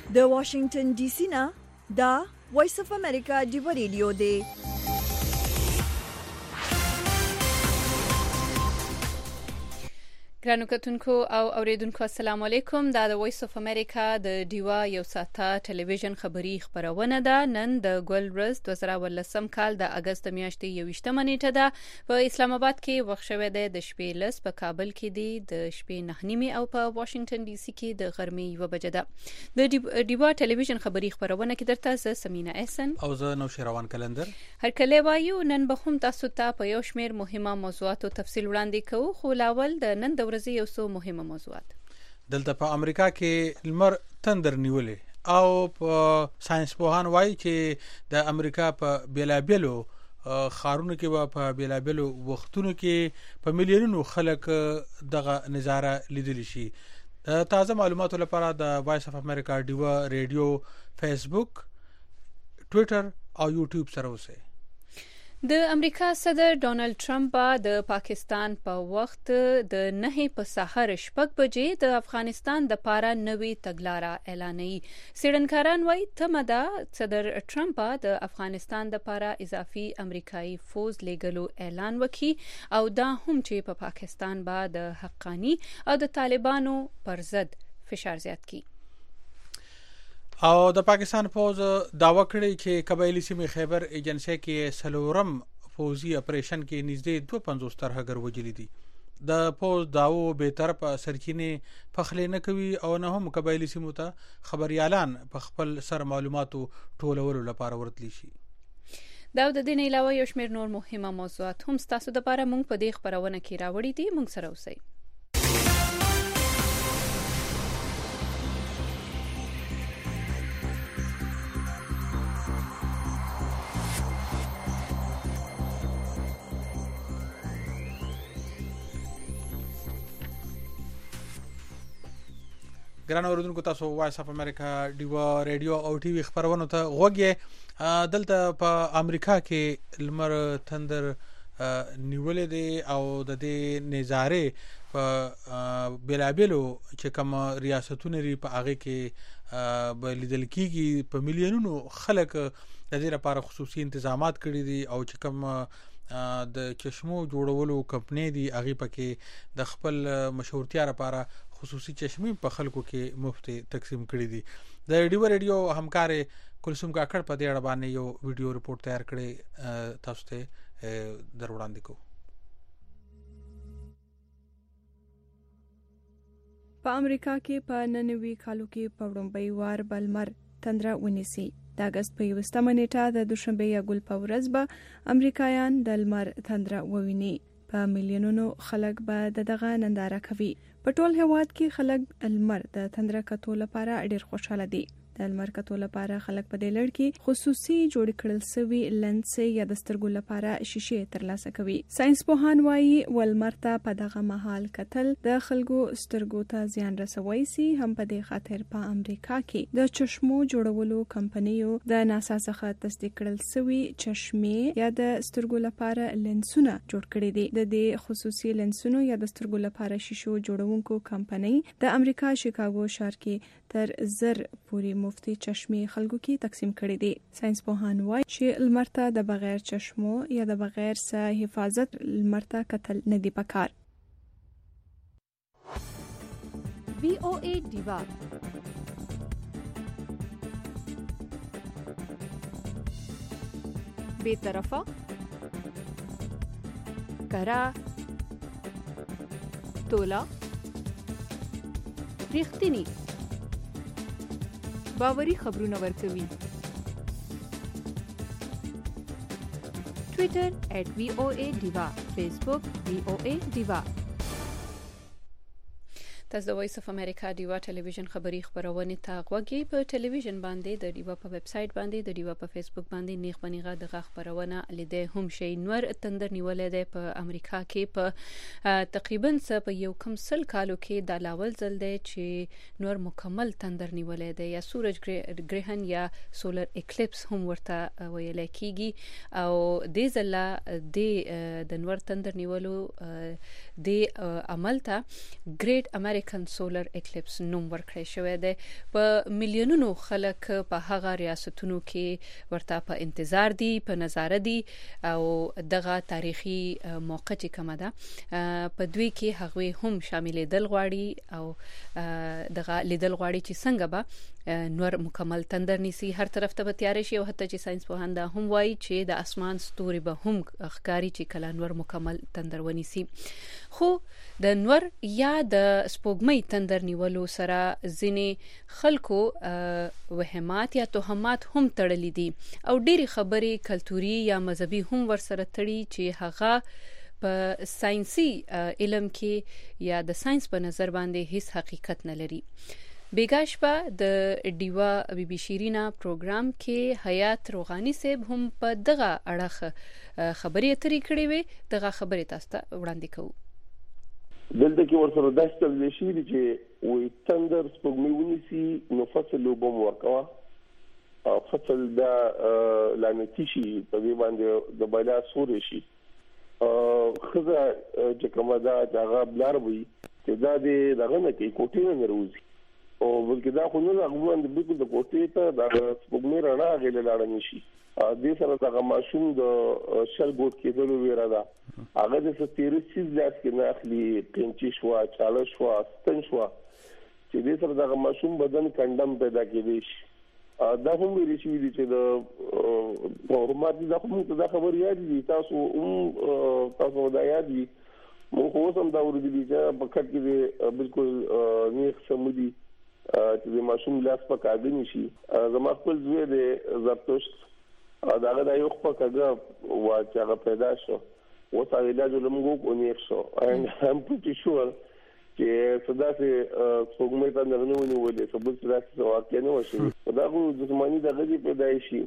د واشنگټن ډي سي نه دا وایس اف امریکا دی ریډیو دی. ګرانو کتونکو او اوریدونکو السلام علیکم. دا د وایس اف امریکا د ډیوا یو ساعته ټلویزیون خبری خبرونه ده. نن د ګل ورځ 2018 کال د اگست میاشتې 21 نیټه ده. په اسلام آباد کې وخت شوه د شپې لس، په کابل کې دی د شپې 9 او په واشنگټن ډي سي کې د غرمې 1 بجه ده. د ډیوا ټلویزیون خبری خبرونه کې درته زه سمینا احسن او زه نوشیروان کلندر هر کله وایو. نن به هم تاسو ته په یو شمیر مهمه موضوعاتو تفصیل وړاندې کوو، خو لاول د نن د ورځې یو څو مهمه موضوعات. دلته په امریکا کې لمر تندر نیولې او په ساينس پوهان وایي چې د امریکا په بیلابیلو خارونو کې په بیلابیلو وختونو کې په میلیونونو خلک دغه نظاره لیدل شي. د تازه معلوماتو لپاره د وایس اف امریکا ډیوا ریډیو فیسبوک، ټوئیټر او یوټیوب سره اوسئ. د امریکا صدر ډونالد ټرمپ د پاکستان په وخت د 9 په سحر شپږ بجې د افغانستان د پاره نوې تګلارې اعلانوي. سیډنکاران وایي تمه ده صدر ټرمپ د افغانستان د پاره اضافي امریکایي فوج لګلو اعلان وکړي او دا هم چې په پاکستان با د حقانی او د طالبانو پر ضد فشار زیات کړي. او د پاکستان فوج داوا کړی چې قبایلی سیمې خیبر ایجنسی کې سلورم فوزي اپریشن کې نږدې 250 ترهګر وجلی دي. د فوج داو به طرفه سرچینه پخلې نه کوي او نه هم قبایلی سیمو ته خبريالان په خپل سر معلوماتو ټولولو لپاره ورتلی شي. دا د دې نه علاوه یو شمېر نور مهمه موضوعات هم تاسو د لپاره مونږ په دې خبرونه کې راوړي دي. مونږ سره اوسئ. ګران اوریدونکو، تاسو وایس اف امریکا ډیوا ریډیو او ټي وي خبرونه ته غوږی. دلته په امریکا کې لمر تندر نیولې دي او د دې نظاره په بیلابیلو چې کوم ریاستونه لري په هغه کې به لیدل کیږي. په میلیونونو خلک د دې لپاره خصوصي تنظیمات کړي دي او چې کوم د چشمو جوړولو کمپنۍ دي هغه پکې د خپل مشهورتیا لپاره خصوصي چشمې په خلکو کې مفت تقسیم کړي دي. د ډیوا ریډیو همکار کلثوم کاکړ په دې اړه باندې یو ویډیو ریپورت تیار کړی، تاسو ته در وړاندې کوم. په امریکا کې په 99 کالو کې په وړاندې وار بلمر تندر ونیسي. د اگست په 21 نیټه د دوشنبه یا ګل په ورځ به امریکایان د لمر تندر وویني. په میلیونونو خلک به دغه ننداره کوي. په ټول هیواد کې خلک لمر د تندر کتو لپاره ډیر خوشاله دي. د لمر کتو لپاره خلک په دې لړ کې خصوصي جوړ کړل سوي لنس یا د سترګو لپاره شیشې ترلاسه کوي. ساينس پوهان وایي ولمر ته په دغه مهال کتل د خلکو سترګو ته زیان رسوي سي. هم په دې خاطر په امریکا کې د چشمو جوړولو کمپنیو د ناسا څخه تصدیق کړل سوي چشمې یا د سترګو لپاره لنسونه جوړ کړي دي. د دې خصوصي لنسونو یا د سترګو لپاره شیشو جوړونکو کمپنۍ د امریکا شیکاګو ښار کې تر 1000 پورې مفتی چشمې خلکو کې تقسیم کړي دي. ساينس پوهان وایي چې لمر ته د بغیر چشمو یا د بغیر څه حفاظت لمر ته کتل نه دی پکار. VOA ډیوا بے طرفه کرا تولا ریښتینی باوري خبرونه ورکوي. ټوئیټر @VOA ډیوا، فیسبوک VOA ډیوا. تاسو د وایس اف امریکا ډیوا ټلویزیون خبری خبرونه ته غوږی. په ټلویزیون باندې د ډیوا په ویب سټ باندې د ډیوا په فیسبوک باندې نیغ بنیغه د خبرونه لیدې هم شي. نور تندر نیولې ده په امریکا کې په تقریبا په یو کم سل کالو کې د لاول ځل دی چې نور مکمل تندر نیولې ده یا سورج ګرهن یا سولر اکلیپس هم ورته ویل کیږي. او د ځله د نور تندر نیولو د عمل ته ګریټ امریکا امریکن سولر اکلیپس نوم ورکړی شوی دی. په میلیونونو خلک په هغه ریاستونو کې ورته په انتظار دي، په نظاره دي او دغه تاریخي موقع چې کومه ده په دوی کې هغوی هم شاملېدل غواړي او دغه لیدل غواړي چې څنګه به نور مکمل تندر نیسي، هر طرف ته به تیار شي او حتی چې ساينس پوهان دا هم وایي چې د اسمان ستوري به هم ښکاري چې کله نور مکمل تندر ونیسي. خو د نور یا د سپوږمۍ تندر نیولو سره ځینې خلکو وهمات یا تهمات هم تړلي دي او ډېری خبرې کلتوري یا مذهبي هم ورسره تړي چې هغه په ساينسي علم کې یا د ساينس په نظر باندې هیڅ حقیقت نه لري. بیګاش په د ډیوا بی بی شیرینا پروګرام کې حیات روغانی صاحب هم په دغه اړه خبرې اترې کړې وي. دغه خبرې تاسو ته وړاندې کوو. دلته کې ورسره داسې تل شي چې وي تندر سپوږمۍ ونیسي نو فصل وبم ورکوا او فصل دا لعنتی شي په دې باندې د بلا سوري شي خزه چې کومه دا هغه بلار وي چې دا دغه نه کې کوټې نه روزي او بلکې دا خو نه هغه باندې بالکل د کوټې ته د سپوږمۍ رڼا غېله لاړ نشي. دې سره د ماشوم د شل ګوت کېدلو ویره ده. هغه د ستیرو چیز لاس کې نه اخلي، قینچي شو، چاله شو، ستن شو چې دې سره د ماشوم بدن کندم پیدا کېږي. دا هم ویل شي چې د حرمت د کومه د خبر یاد دي تاسو دا یاد دي مو خو سم دا ورته دي چې په کټ کې بالکل نیخ سمودي چې د ماشوم لاس په کاږي نشي. زما خپل زوی د زرتشت داغه د یو خپل کاږه واچا پیدا شو وسه علاج لمغو کو نیخ شو. I'm pretty sure چې صدا سه سپوږمۍ ته نه ونیولې سبب چې واقع نه وشي دا خو جسمانی د غږی پیدایشي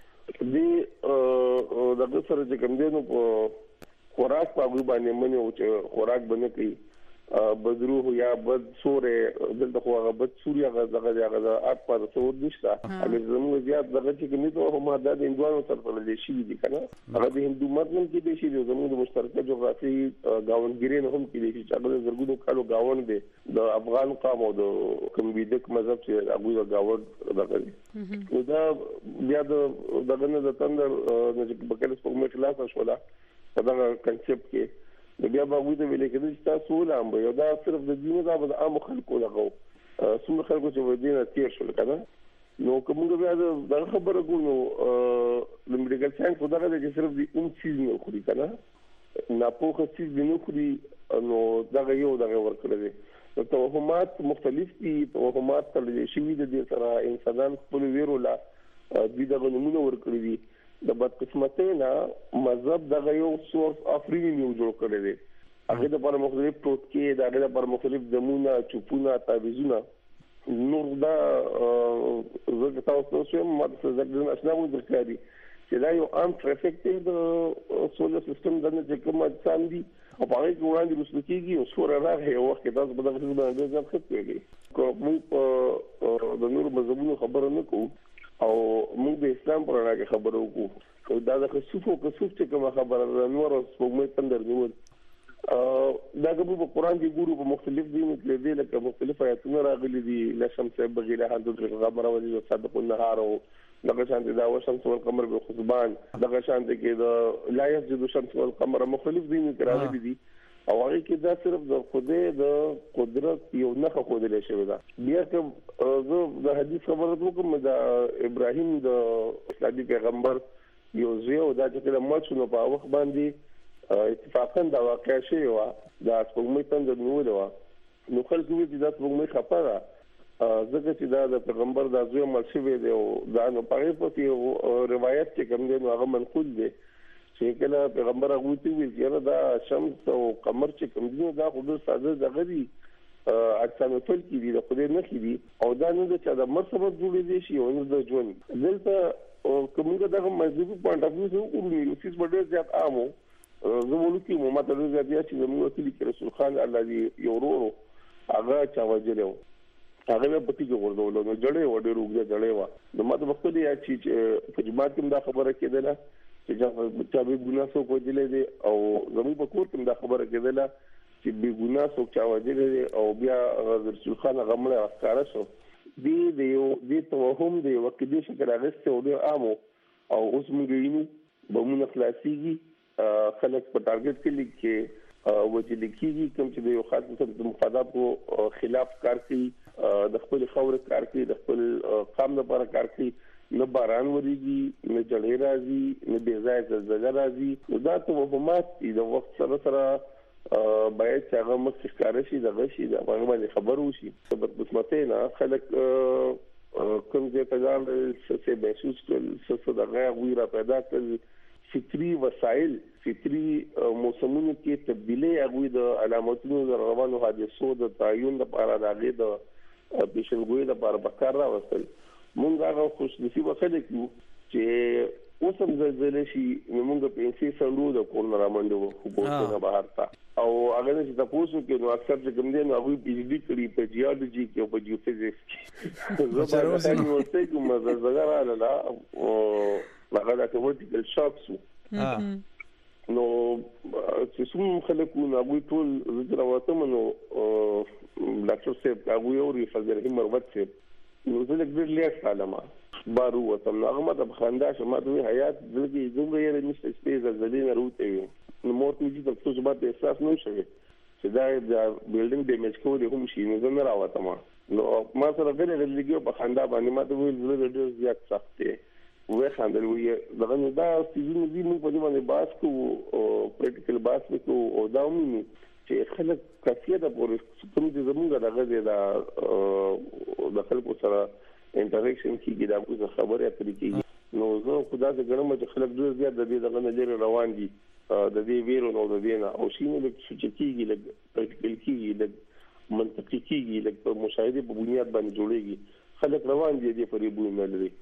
دې دغه سره چې کوم دی نو خوراک په باندې منو چې خوراک باندې کوي بدروح یا بد سورې دلته خو هغه بد سوري هغه اپ په څور نشته. هغه زموږ زیات دغه چې کومې ته هم د هندوانو سره تړلې شي دي کنه هغه د هندو متن کې دي شي زموږ د مشترکه جغرافي گاونګری نه هم کې دي چې هغه زرګونو کالو گاون دي د افغان قوم او د کومبیدک مذهب چې هغه د گاون دغه نو دا بیا دغه نه د تندر چې په کله سپوږمۍ خلاص شولا دا کنسپټ کې بیا به وځي ویل کېږي چې تاسو ولهم یو دا صرف د دینه دا د عام خلکو دغه څومره خلکو چې ودینه تیر شول کنه نو کومه بیا دا خبره کوو د میډیکل ساينس په دغه چې صرف د چیز نه خوري کنه نه پوهه چیز نه خوري نو دغه یو دغه ورکړل دي توهمات مختلف دي. توهمات تل شي د دې سره انسانان خپل ویرولا د دغه نمونه ورکړي دي. د بدقسمتۍ نه مذهب دغه یو سورس اف ریونیو جوړ کړی دی. هغه د پر مختلف ټوټکي د پر مختلف دمونه چوپونه تعویذونه نور دا زه تاسو ته ماده زګن اسنامو درکاري چې دا یو ام ټریفیک د سولر سیستم د نه کومه ځان دي او په هغه کې وړاندې رسول کېږي او سور راغی یو وخت تاسو په دغه څه باندې ځان خپلېږي کوم د نور مذهبونو خبره نه کوو او موږ د اسلام پر اړه خبرو وکړو. دا د خصوصو چې کومه خبره ده نور سپوږمۍ تندر نیول دا کوم په قران کې ګورو په مختلف دینو کې دي لکه مختلف آیاتونه راغلي دي لشم صاحب بغیره حدود الغمر او صدق النهار او دغه شان د شمس او القمر بالحسبان دغه شان کې د لا يسجد الشمس والقمر مختلف دینو کې راغلي دي او هغه کې دا صرف د خدای د قدرت یو نه خودلې شوی دا. بیا که زه د حدیث خبره کوم د ابراهیم د اسلامي پیغمبر یو زیو دا چې مچونو په وخت باندې اتفاقا دا واقع شوی و د سپوږمۍ تندر نیول و نو خلک وی چې دا سپوږمۍ خپره ځکه چې دا د پیغمبر د زوی مرشوي دی او دا نو په پټي روایت کې کوم دی نو هغه منقول دی چې کله پیغمبر هغه ته ویل چې دا شمس او قمر چې کوم دي دا خو د ساده دغه دي اجسام ټول کې دي د خدای نه کې دي او دا نه چې دا مرتبه جوړې دي شي او نه د ژوند دلته کومه دغه مذهبي پوینټ اف ویو کوي چې څه ډېر زیات عامو زموږ کې محمد رضی الله چې زموږ کې رسول خان الله دی یو ورو هغه چا وجلو هغه په تیګه ورډول نو جړې وډې روغه جړې وا نو ماته وختي یا چې په جماعت کې دا خبره کېدله چې چا به ګناه سو کوجلې دي او زموږ په کور کې دا خبره کېدله چې بیګونا څوک چا وجل او بیا رسول خان غمله ښکارا شو دې توهم دی وکړي چې راغسته او د عامو او اوس موږ وینو بمونه خلاصيږي خلک په ټارګټ کې لیکي وجل کېږي کوم چې د یو خاص د مخالفو خلاف کار کوي د خپل خاور کار کوي د خپل قام لپاره کار کوي نه باران وريږي نه جړې راځي نه بې ځای زلزلې راځي دا توهمات د وخت سره باید چې هغه مخکې ښکاره شي دغه شي د هغه باندې خبر وشي بدقسمتۍ نه خلک کوم ځای ته ځان څه محسوس کړل څه دغه هغوی را پیدا کړل فطري وسایل فطري موسمونو کې تبدیلي هغوی د علامتونو د روانو حادثو د تعین لپاره د هغې د پیشنګویۍ لپاره په کار راوستل مونږ هغه خوشنصیبه خلک یو چې اوس هم زلزلې شي نو مونږ په انسي سندو د کورن رامنډو حکومت نه بهر تا او هغه چې تاسو کې نو اکثر چې کوم دي نو هغه پی ایچ ډي کړی په جیولوژي کې او په جیوفیزکس کې زه به تاسو ورته کوم زلزلې رااله او هغه د ورټیکل شاکس نو چې څومره خلکو نو هغه ټول زړه راوته نو ډاکټر صاحب هغه یو ریفرجر همر وڅ نو زه لږ ډېر سالمه بارو وتم هغه ماته بخندا شمه دوی حیات دغه زموږ یې نشته سپیس زلزلې نه روته نو مور ته چې تاسو به احساس نه شوي چې دا د بلډینګ ډیمیج کوي هم شي نو زه نه راوتم نو ما سره غیر لګیو په خندا باندې ماته ویل زه ډېر زیات سخت وې خندل وې دغه نو دا سيزون دي موږ په دې باندې باس کو پریکټیکل باس کو او دا ومنو چې خلک کافیه د پورې کوم چې زموږ دغه د خلکو سره انټریکشن کیږي دا کوم خبره اترې کیږي نو زه خدای ته ګرم چې خلک ډېر زیات د دې دغه نه لري روان دي د دې ویرو نو د دې نه او شي نه چې کیږي لکه پریکټیکل کیږي لکه منطقي کیږي لکه په مشاهده په بنیاد باندې جوړيږي خلک روان دي د فریبونه نه لري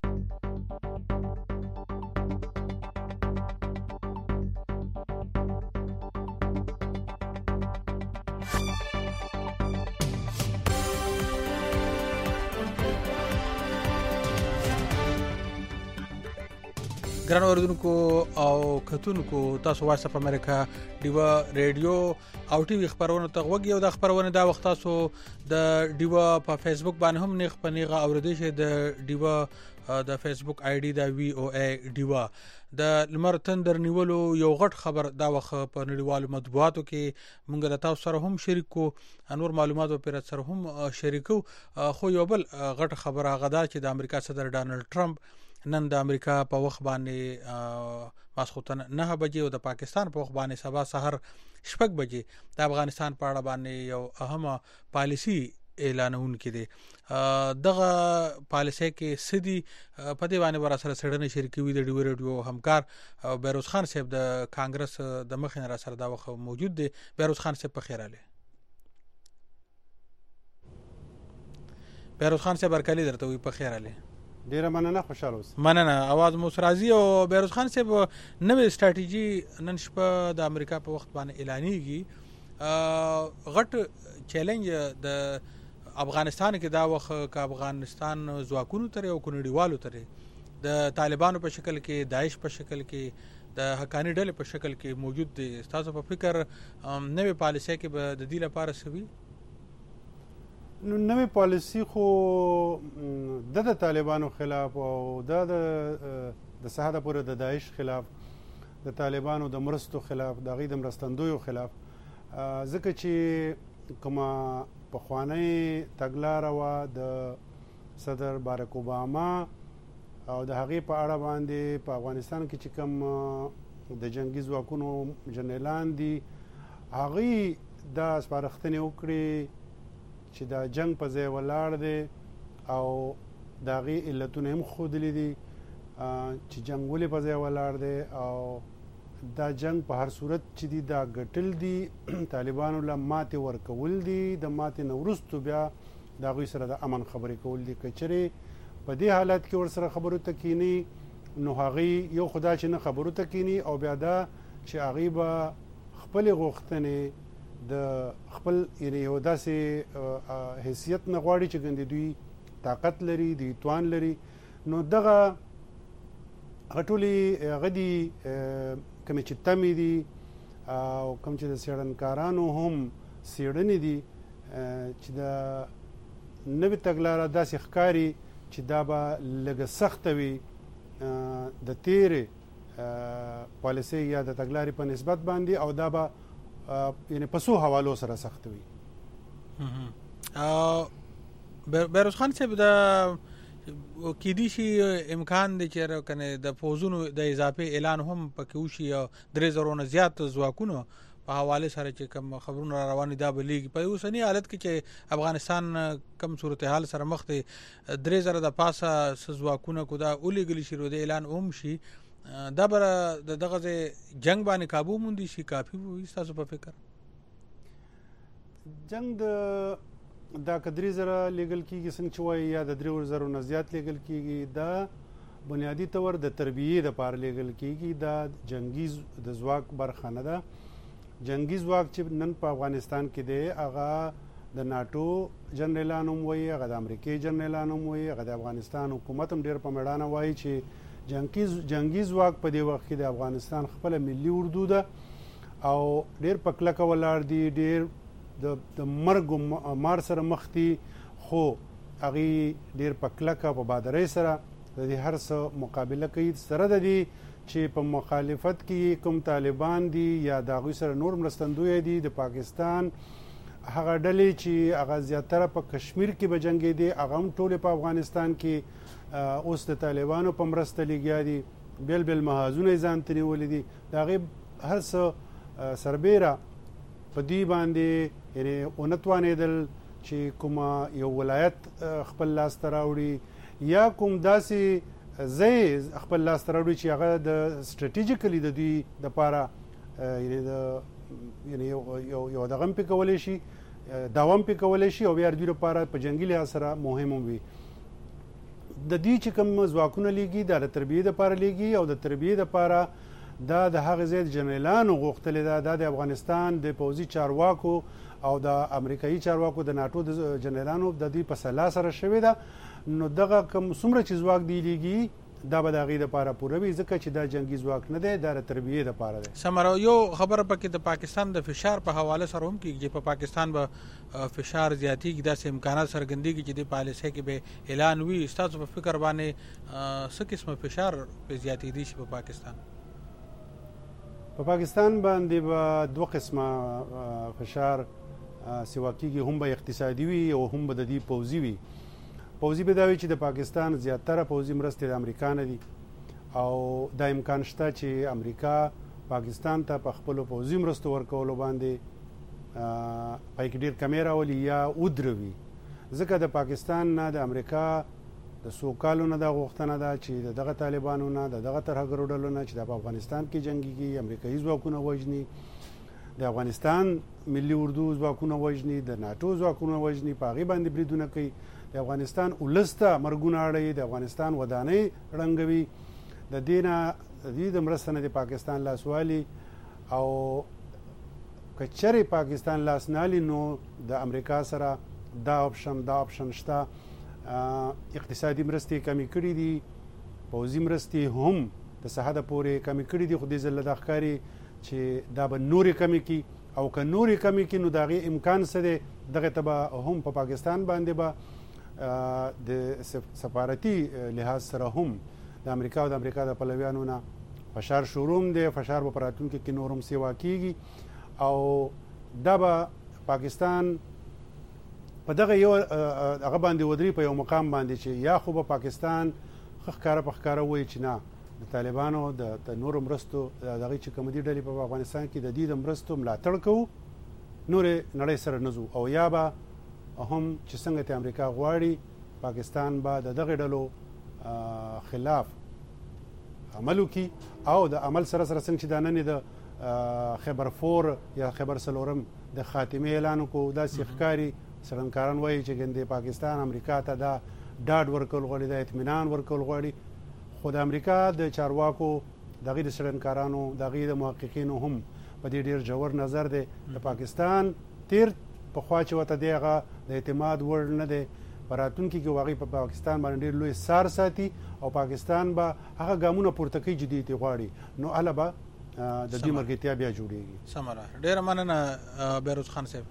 ګران اوریدونکو او کتونکو تاسو وایس اف امریکا ډیوا ریډیو او ټي وي خبرونه ته وګورئ او د خبرونه دا وخت تاسو د ډیوا په فیسبوک باندې هم نیغ پنیغه اوریدئ شئ د ډیوا د فیسبوک آی ډي دا وی او ای ډیوا د لمر تندر نیولو یو غټ خبر دا وخت په نړیوالو مطبوعاتو کې مونږ د تاسو سره هم شریکو انور معلومات په سره هم شریکو خو یو بل غټ خبره غدا چې د امریکا صدر ډانلډ ټرمپ نن د امریکا په وخت باندې ماسخوتن 9 بجې او د پاکستان په وخت باندې سبا سحر 6 بجې د افغانستان په اړه باندې یو اهمه پالیسی اعلانون کړي دغه پالیسي کې سدي په دې باندې ور سره سړنه شریکوي د ډیو ریډیو همکار بیروز خان صاحب د کانګرس د مخې را سره دا وخت موجود دی بیروز خان صاحب په خیر اله بیروز خان صاحب ورکلی درته وي په خیر اله ډیره مننه خوشاله اوس مننه आवाज مو سرازي او بیروز خان صاحب نوې سټریټیجی نن شپه د امریکا په وخت باندې اعلانېږي غټ چیلنج د افغانستان کې دا وخت ک افغانستان ځواکونو تر او کونډیوالو تر د طالبانو په شکل کې داعش په شکل کې د حقانی ډلې په شکل کې موجود دي تاسو په فکر نوې پالیسي کې به د دې لپاره سوي نو نوې پالیسی خو د طالبانو خلاف او د سهاده پورې د داعش خلاف د طالبانو د مرستو خلاف د غي د مرستندویو خلاف ځکه چې کومه پخوانی تګلاره وا د صدر باراک اوباما او د هغې په اړه باندې په افغانستان کې چې کوم د جنگي ځواکونو جنرالان دي هغې دا سپارښتنې وکړې چې دا جنگ په ځای ولاړ دی او د هغې علتونه هم ښودلي دي چې جنگ ولې په ځای ولاړ دی او دا جنگ په هر صورت چې دي دا ګټل دي طالبانو له ماتې ورکول دي د ماتې نه وروستو بیا د هغوی سره د امن خبرې کول دي که چېرې په دې حالت کې ورسره خبرو ته کینی نو هغې یو خدا چې نه خبرو ته کینی او بیا دا چې هغې به خپلې غوښتنې د خپل یعنی یو داسې حیثیت نه غواړي چې ګندې دوی طاقت لري دوی توان لري نو دغه ټولې هغه دي کومې چې تمې دي او کوم چې د څېړنکارانو هم څېړنې دي چې د نوې تګلاره داسې ښکاري چې دا به لږه سخته وي د تیرې پالیسۍ یا د تګلارې په نسبت باندې او دا به یعنې په څو حوالو سره سخته وي. بیروز خان صاحب د کېدی شي امکان دی چې کنه د فوزونو د اضافه اعلان هم پکې وشي او 3000 نه زیات ځواکونو په حواله سره چې کوم خبرونه روانې دا بلیږي په اوسنی حالت کې چې افغانستان کم صورتحال سره مخ دی 3000 د پاسه ځواکونه کو دا اولېګلی شي د اعلان هم شي دا بر دغه جنگ باندې काबू موندي شي کافي وي تاسو په فکر جنگ دا کدري زره لیګل کیږي څنګه چې وایي یا د 3000 نه زیات لیګل کیږي دا بنیادی طور د تربیه د پار لیګل کیږي دا جنگي د ځواک برخه نه ده. جنگي ځواک چې نن په افغانستان کې دی هغه د ناتو جنرالانو وایي هغه د امریکای جنرالانو وایي هغه د افغانستان حکومت هم ډیر په میدان وایي چې جنگي ځواک په دې وخت کې د افغانستان خپل ملي اردو ده او ډیر پکلکه ولاړ دي ډیر د مرګ مار سره مخ دي خو هغه ډیر پکلکه په بادرۍ سره د دې هر څه مقابله کوي سره د دې چې په مخالفت کې کوم طالبان دي یا د هغوی سره نور مرستندوی دي د پاکستان هغه ډلې چې هغه زیاتره په کشمیر کې به جنګېدي هغه هم ټولې په افغانستان کې اوس د طالبانو په مرسته لګیا دي بیل بیل محاذونه یې ځان ته نیولي دي د هغې هر څه سربیره په دوی باندې یعنې ونه توانېدل چې کومه یو ولایت خپل لاسته راوړي یا کوم داسې ځای خپل لاسته راوړي چې هغه د سټریټیجیکلی د دوی دپاره یعنې یو دغه هم پې کولی شي دوام پې کولی شي او بیا دوی لپاره په جنګي لحاظ سره مهم هم وي. د دوی چې کوم ځواکونه لیږي دا د تربیې دپاره لیږي او د تربیې دپاره دا د هغه ځای د جنرالانو غوښتلې ده دا د افغانستان د پوځي چارواکو او د امریکایي چارواکو د ناټو د جنرالانو د دوی په سلا سره شوې ده نو دغه کوم څومره چې ځواک دی لیږي دا به د هغې دپاره پوره وي ځکه چې دا جنګي ځواک نه دی دا د تربیې دپاره دی. سمره یو خبره پکې د پاکستان د فشار په حواله سره هم کېږي چې په پاکستان به فشار زیاتېږي داسې امکانات څرګندېږي چې د پالیسۍ کې به اعلان وي ستاسو په فکر باندې څه قسمه فشار په زیاتېدی شي په پاکستان؟ په پاکستان باندې به دوه قسمه فشار سوا کېږي هم به اقتصادي وي او هم به د دې پوځي وي. پوځي به دا وي چې د پاکستان زیاتره پوځي مرستې د امریکا نه دي او دا امکان شته چې امریکا پاکستان ته په خپلو پوځي مرستو ورکولو باندې پای کې ډېر کمی راولي یا ودروي ځکه د پاکستان نه د امریکا د څو کالو نه دا غوښتنه ده چې د دغه طالبانو نه د دغه ترهګرو ډلو نه چې دا په افغانستان کې جنګېږي امریکایي ځواکونه وژني د افغانستان ملي اردو ځواکونه وژني د ناټو ځواکونه وژني په هغې باندې بریدونه کوي د افغانستان ولس ته مرګونه اړوي د افغانستان ودانۍ ړنګوي د دې نه د دې د مرسته نه د پاکستان لاسوالي او که چېرې پاکستان لاس نه الي نو د امریکا سره دا آپشن شته. اقتصادي مرستې کمې کړي دي پوځي مرستې هم د څه حده پورې کمې کړي دي خو دې ځل دا ښکاري چې دا به نورې کمې کړي او که نورې کمې کړي نو د هغې امکان څه دی دغې ته به هم په پاکستان باندې به د سفارتي لحاظ سره هم د امریکا او د امریکا د پلویانو نه فشار شروع دی فشار به په راتلونکي کې نور هم سیوا کېږي او دا به پاکستان په دغه یو هغه باندې ودري په یو مقام باندې چې یا خو به پاکستان ښه ښکاره په ښکاره وایي چې نه د طالبانو د نورو مرستو دغې چې کوم دي ډلې په افغانستان کې د دې د مرستو ملاتړ کوو نورې نړۍ سره نه ځو او یا به هم چې څنګه ته امریکا غواړي پاکستان به د دغې ډلو خلاف عمل وکړي او د عمل سره سره څنګه چې دا نن د خیبر 4 یا خیبر 4 د خاتمې اعلان وکړو داسې ښکاري څرنګکاران وایي چې ګندې پاکستان امریکا ته دا ډاډ ورکول غواړي دا اطمینان ورکول غواړي خو د امریکا د چارواکو دغې د څرنګکارانو دغې د محققینو هم په دې ډېر ژور نظر دی د پاکستان تیر پخوا چې ورته دی هغه د اعتماد وړ نه دی په راتلونکي کې هغوی په پاکستان باندې ډېر لوی سار ساتي او پاکستان به هغه ګامونه پورته کوي چې دوی ترې غواړي نو هله به د دې مرګتیا بیا جوړیږي. سمره ډیر مننه بیروز خان صاحب.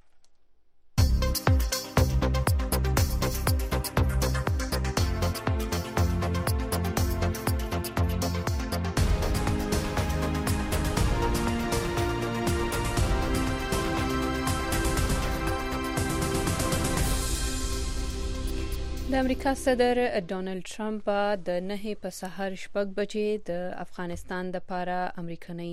د امریکا صدر ډونالد ټرمپ د 9 په سحر 6 بجې د افغانستان د پاره امریکایي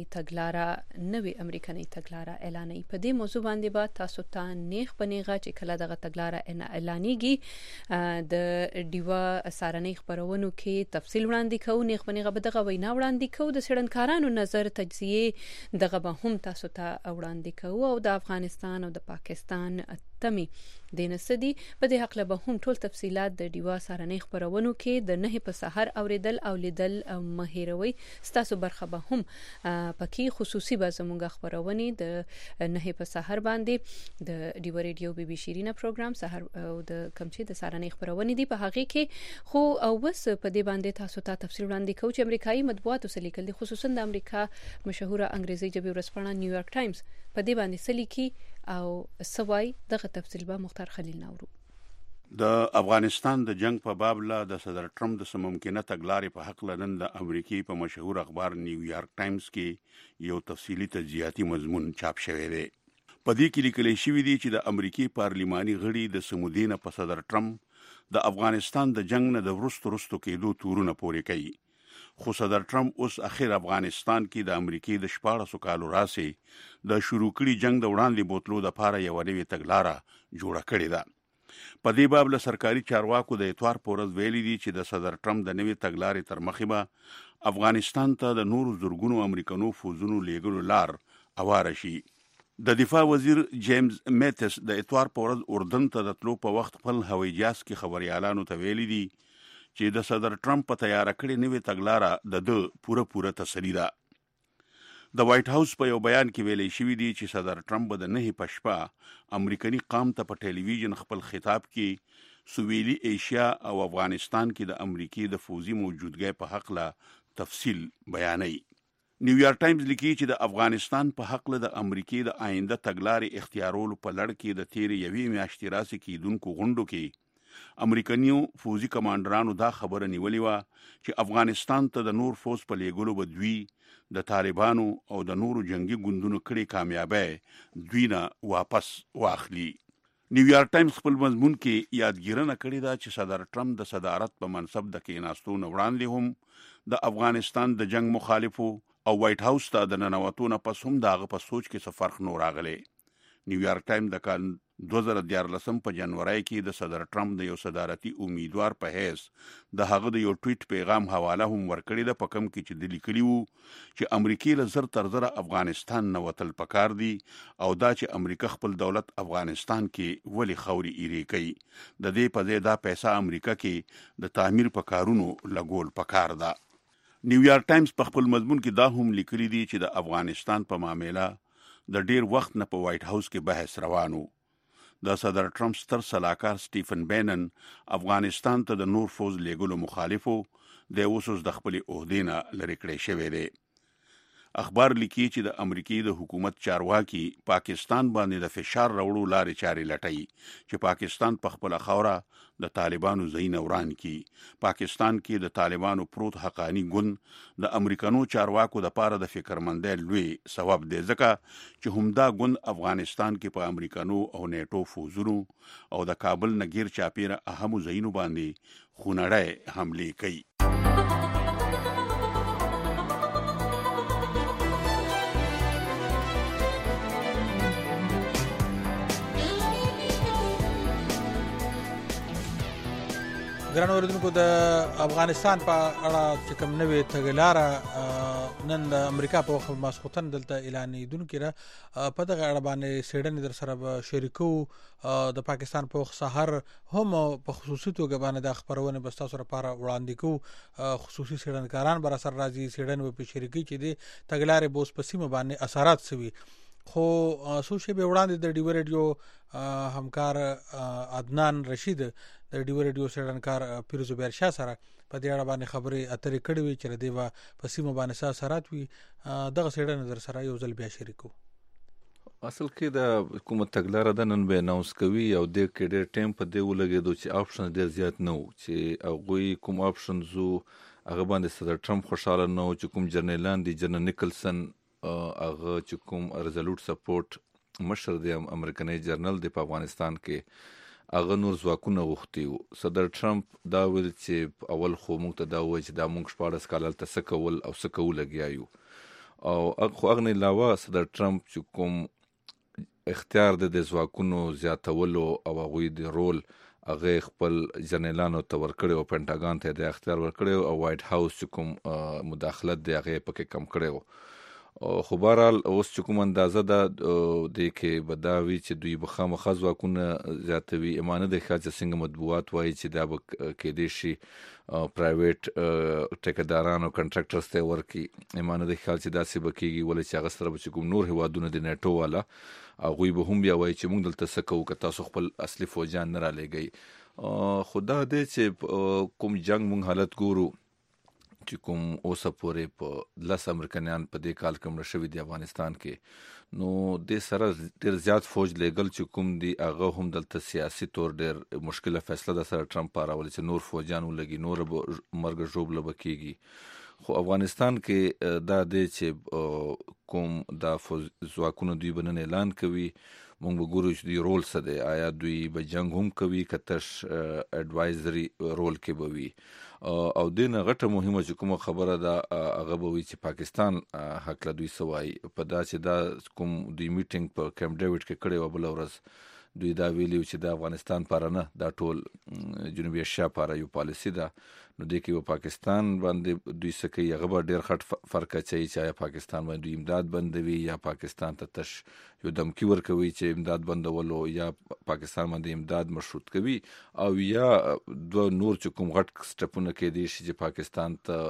نوې امریکایي تګلاره اعلانوي. په دې موضوع باندې به تاسو ته نیغ پنیغه چې کله دغه تګلاره اعلانېږي د ډیوا سارنۍ خبرونو کې تفصیل وړاندې کوو. نیغ پنیغه به دغه وینا وړاندې کوو، د څېړنکارانو نظر تجزیه دغه به هم تاسو ته وړاندې کوو او د افغانستان او د پاکستان تمی د نسدي په دې حق له به هم ټول تفصيلات د ډیوا سارنۍ خبرونو کې د 9 په سحر اوریدل او لیدل مهیروي. ستاسو برخه به هم پکې خصوصي به زموږ خبرونه د 9 په سحر باندې د ډیوا ریډیو بي بي شیرینه پروګرام سحر او د کمچې د سارنۍ خبرونه دي په هغه کې خو او بس په دې باندې تاسو ته تفصیل وړاندې کوم چې امریکایي مطبوعاتو سره لیکل دي، خصوصا د امریکا مشهوره انګریزي ژبې ورځپاڼه نیویارک ټایمز په دې باندې سلیکي او سوای دغه تفصیل به مختار خلیل نورو. د افغانستان د جنگ په باب لا د صدر ټرمپ د ممکنه تګلارې په حق لنن د امریکای په مشهور اخبار نیویارک ټایمز کې یو تفصیلی تجزیاتی مضمون چاپ شوی دی. په دې کې لیکل شوی دی چې د امریکای پارلماني غړي د سمودین په صدر ټرمپ د افغانستان د جنگ نه د ورستو کېدو تورونه پورې کوي. خو صدر ټرمپ اوس اخر افغانستان کې د امریکای د 14 کالو راسي د شروع کړي جنگ د وړاندې بوتلو د لپاره یو نوې تګلاره جوړه کړې ده. په دې باب له سرکاري چارواکو د اتوار په ورځ ویلي دي چې د صدر ټرمپ د نوې تګلارې تر مخې به افغانستان ته د نورو زورګونو امریکانو فوزونو لیږلو لار اواره شي. د دفاع وزیر جیمز میتس د اتوار په ورځ اردن ته د تلو په وخت خپل هوایي جهاز کې خبريالانو ته ویلي دي چې د صدر ټرمپ په تیار کړې نوې تګلاره د پوره تسلی ده. د وایټ هاوس په یو بیان کې ویلي شوی دی چې صدر ټرمپ د 9 په شپه امریکایي قام ته په ټلویزیون خپل خطاب کې سویلي ایشیا او افغانستان کې د امریکای د فوزي موجودګۍ په حق له تفصیل بیانوي. نیویارک ټایمز لیکي چې د افغانستان په حق له د امریکای د آینده تګلارې اختیارولو په لړ کې د تیر یوې میاشتې راسي کېدونکو غونډو کې امریکایي فوزي کمانډرانو دا خبره نیولې و چې افغانستان ته د نور فوز په لیږلو به دوی د طالبانو او د نورو جنگي ګوندونو کړي کامیابی دوی نه واپس واخلي. نیویارک ټایمز خپل مضمون کې یادګیرنه کړې ده چې صدر ټرمپ د صدارت په منصب د کېناستو نه وړاندې هم د افغانستان د جنگ مخالفو او وایټ هاوس ته د ننوتو نه پس هم دغه په سوچ کې څه فرق نه راغلی. نیویارک ټایمز د کال 2014 په جنوري کې د صدر ټرمپ د یو صدارتي امیدوار په حیث د هغه د یو ټویټ پیغام حواله هم ورکړی ده، په کوم کې چې د لیکلی وو چې امریکای له زر تر زر افغانستان نه وتل پکار دي او دا چې امریکا خپل دولت افغانستان کې ولی خوري ایری کوي د دې په ځای دا پیسې امریکا کې د تعمیر په کارونو لګول پکار ده. نیویارک ټایمز په خپل مضمون کې دا هم لیکلی دی چې د افغانستان په معاملې د ډیر وخت نه په وایټ هاوس کې بحث روانو. د صدر ټرمپ ستر سلاکار سټیفن بینن افغانستان ته د نور فوز لیږلو مخالفو د اوسوس د خپل عہدې نه لری کړی شوی دی. اخبار لیکي چې د امریکای د حکومت چارواکي پاکستان باندې د فشار راوړو لارې چارې لټي چې پاکستان په خپل خوره د طالبانو زین وران کی. پاکستان کې د طالبانو پروت حقانی ګوند د امریکانو چارواکو د پاره د فکرمندۍ لوی سبب دی، ځکه چې همدا ګوند افغانستان کې په امریکانو او نیټو فوزونو او د کابل نګیر چاپیره اهم زینو باندې خونړی حمله کوي. ګران اوریدونکو، د افغانستان په اړه چې کوم نوې تګلاره نن د امریکا په وخت ماسختن دلته اعلانېدونکې را په دغه اړه باندې سیډن در سره به شریکو د پاکستان په وخت سحر هم په خصوصي توګه باندې د خبرونه به تاسو لپاره وړاندې کوو. خصوصي سیډنکاران بر سر راځي سیډن په شریکي چې د تګلارې بوس پسیمه باندې اثرات سوي خو سوشي به وړاندې د ډیو ریډیو همکار عدنان رشید د ډیو ریډیو سړنکار پیروز بیر شاه سره په دې اړه باندې خبرې اترې کړې وي چې دیوا په سیمه باندې ساسرات وي دغه سړی نظر سره یو ځل بیا شریکو. اصل کې د حکومت تګلاره د نن به اناونس کوي او د کې ډېر ټایم په دې ولګېدو چې آپشن ډېر زیات نه وو چې هغوی کوم آپشن زو هغه باندې صدر ټرمپ خوشاله نه و چې کوم جنرالان دي جنرال نیکلسن هغه چې کوم ریزولوټ سپورټ مشر دی امریکایي جرنل دی په افغانستان کې هغه نور ځواکونه غوښتي وو. صدر ټرمپ دا ویل چې اول خو موږ ته دا وایي چې دا موږ 14 کال هلته څه کول او څه کول لګیا یو او خو هغه نه علاوه صدر ټرمپ چې کوم اختیار د ځواکونو زیاتولو او هغوی د رول هغه خپل جنرالانو ته ورکړی او پینټاګان ته د اختیار ورکړی او وایټ هاوس چې کوم مداخلت دی هغه پکې کم کړی خو بهرحال اوس چې کوم اندازه ده د کې به دا وي چې دوی به خامخا ځواکونه زیاتوي. ایمانه د ښه چې څنګه مطبوعات وایي چې دا به کېدای شي پرایویټ ټیکداران او کنټراکټرز ته ورکړي. ایمانه د ښه چې داسې به کېږي ولې چې هغه سره به چې کوم نور هیوادونه د نیټو والا هغوی به هم بیا وایي چې موږ دلته څه کوو که تاسو خپل اصلي فوجیان نه رالیږئ. خو دا دی چې کوم جنګ موږ حالت ګورو چې کوم اوسه پورې په 10 امریکایان په دې کال کې مړه شوي دي افغانستان کې نو د سره ډېر زیات فوج لیږل چې کوم دي هغه هم دلته سیاسي طور ډېر مشکله فیصله ده سره ټرمپ راولي چې نور فوجیان ولګي نور مرګ ژوبله به کېږي. خو افغانستان کې دا دی چې کوم دا ځواکونه دوی به نن اعلان کوي مونږ به ګورو چې دوی رول څه دی آیا دوی به جنګ هم کوي که تش اډوایزري رول کې به وي او دې نه غټه مهمه چې کومه خبره ده هغه به وي چې پاکستان هکله دوی څه وایي په دا چې دا کوم دوی میټینګ په کیمپ ډیوډ کې کړی وه بله ورځ دوی دا ویلي چې د افغانستان پاره نه دا ټول جنوبي ایشیا پاره یو پالیسي ده نو دې کې به پاکستان باندې دوی څه کوي هغه به ډېر غټ فرق اچوي چې آیا پاکستان باندې دوی امداد بندوي یا پاکستان ته تش یو دمکي ورکوي چې امداد بندولو یا پاکستان باندې امداد مشروط کوي او یا دوه نور چې کوم غټ سټپونه کېدای شي چې پاکستان ته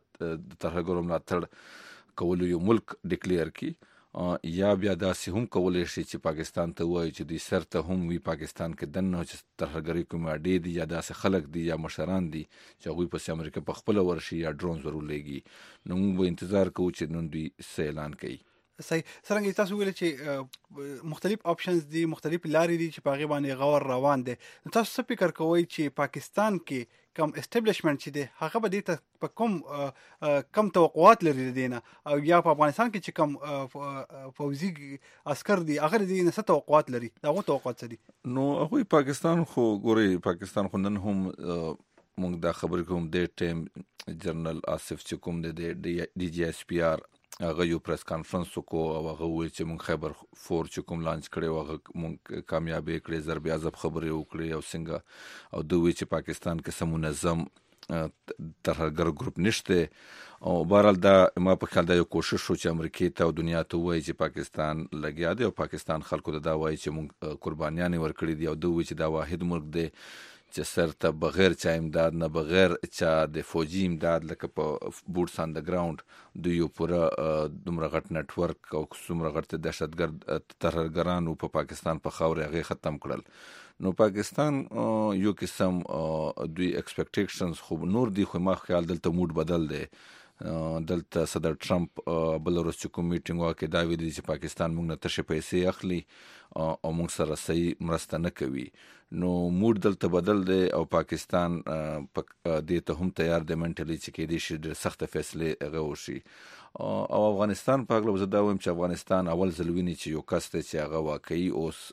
ترهګرو ملاتړ کولو یو ملک ډیکلیئر کړي یا بیا داسې هم کولی شي چې پاکستان ته وایي چې دوی سر ته هم وي پاکستان کې دننه چې ترهګرۍ کومې اډې دي یا داسې خلک دي یا مشران دي چې هغوی پسې امریکا په خپله ورشي یا ډرونز ور ولېږي نو موږ به انتظار کوو چې نن دوی څه اعلان کوي. صحیح څرنګه تاسو ویل چې مختلف آپشنز دي مختلف لارې دي چې په هغې باندې غور روان دي نو تاسو څه فکر کوئ چې پاکستان کې کم اسټابلیشمنت چې دی هغه به دې ته په کم توقعات لري دی نه او یا په افغانستان کې چې کم فوزي عسكر دي هغه دې نه څه توقعات لري دغه توقعات څه دي نو هغوی پاکستان خو ګوري پاکستان خو نن هم موږ دا خبرې کوم د ټیم جنرال آصف چې کوم د ډي جی اس پی آر هغه یو پریس کانفرنس وکړو او هغه وویل چې موږ خیبر 4 چې کوم لانچ کړی و هغه موږ کامیابې کړې ضرب عضب خبرې وکړې او څنګه او دوی چې پاکستان کې سم منظم ترهګر ګروپ نشته او بهرحال دا ما په خیال دا یو کوشش شو چې امریکې ته او دنیا ته ووایي چې پاکستان لګیا دی او پاکستان خلکو ته دا وایي چې موږ قربانیانې ورکړي دي او دوی چې دا واحد ملک دی چې سر ته بغیر چا امداد نه بغیر چا د فوجي امداد لکه په بوټس آن د ګراوند دوی یو پوره دومره غټ نټورک او څومره غټ دهشتګرد ترهګرانو په پاکستان په خاورې هغې ختم کړل نو پاکستان یو قسم دوی ایکسپیکټیشنز خو نور دي خو ما خیال دلته موډ بدل دی دلته صدر ټرمپ بل ورځ چې کوم میټینګ وکړ دا ویلي چې پاکستان موږ نه تشې پیسې اخلي او موږ سره صحیح مرسته نه کوي نو موډ دلته بدل دی او پاکستان دې ته هم تیار دی منټلی چې کېدای شي ډېر سخته فیصلې هغه وشي او افغانستان په هکله زه دا وایم چې افغانستان اول ځل ویني چې یو کس دی چې هغه واقعي اوس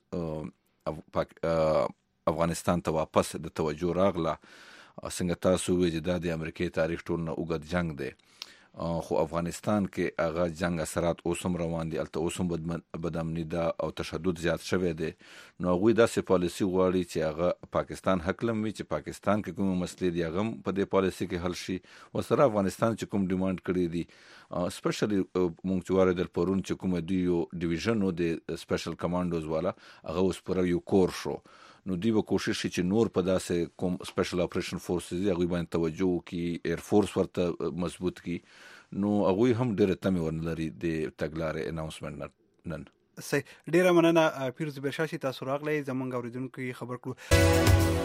افغانستان ته واپس د توجه راغله څنګه تاسو وایئ چې دا د امریکې تاریخ ټول نه اوږد جنګ دی خو افغانستان کې هغه جنگ اثرات اوس هم روان دي هلته اوس هم بدامني ده او تشدد زیات شوی دی نو هغوی داسې پالیسي غواړي چې هغه پاکستان حکلم وي چې پاکستان کې کومې مسلې دي هغه هم په دې پالیسي کې حل شي ورسره افغانستان چې کوم ډیمانډ کړی دي سپیشلی مونږ چې واردل پرون چې کومه دوی یو ډیویژن و د سپیشل کمانډوز والا هغه اوس پوره یو کور شو نو دوی به کوشش شي چې نور په داسې کوم سپیشل اپریشن فورسز دي هغوی باندې توجه وکړي ایر فورس ورته مضبوط کړي نو هغوی هم ډېره تمې ورنه لري د تګلارې اناونسمنټ نن ډیره مننه پیروز برشاشي تاسو راغلی زمونږ اوریدونکو خبر کړو.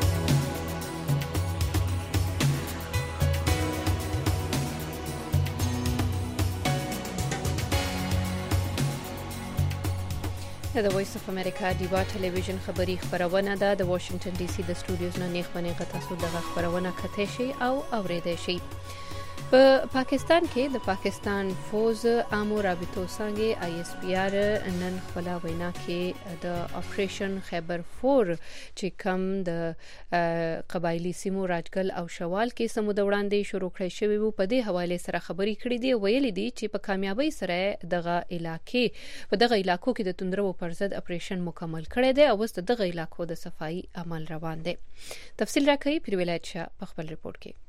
د وایس اف امریکا ډیوا ټلویزیون خبری خبرونه ده د واشنگټن ډي سي د سټوډیوز نه نیغ باندې تاسو د خبرونه کته شي او اوریدئ شي. په پاکستان کې د پاکستان فوز امو رابطو څنګه آی اس پی آر نن خپل وینا کې د اپریشن خیبر 4 چې کم د قبایلی سیمو راجګل او شوال کې سمو د وړاندې شروع کړی شوی وو په دې حواله سره خبري کړې دي ویلي دي چې په کامیابی سره دغه علاقې په دغه علاقو کې د توندرو پر ضد اپریشن مکمل کړی دی او اوس دغه علاقو د صفائی عمل روان دی. تفصیل راکوي پر ولایت شاه په خپل ریپورت کې.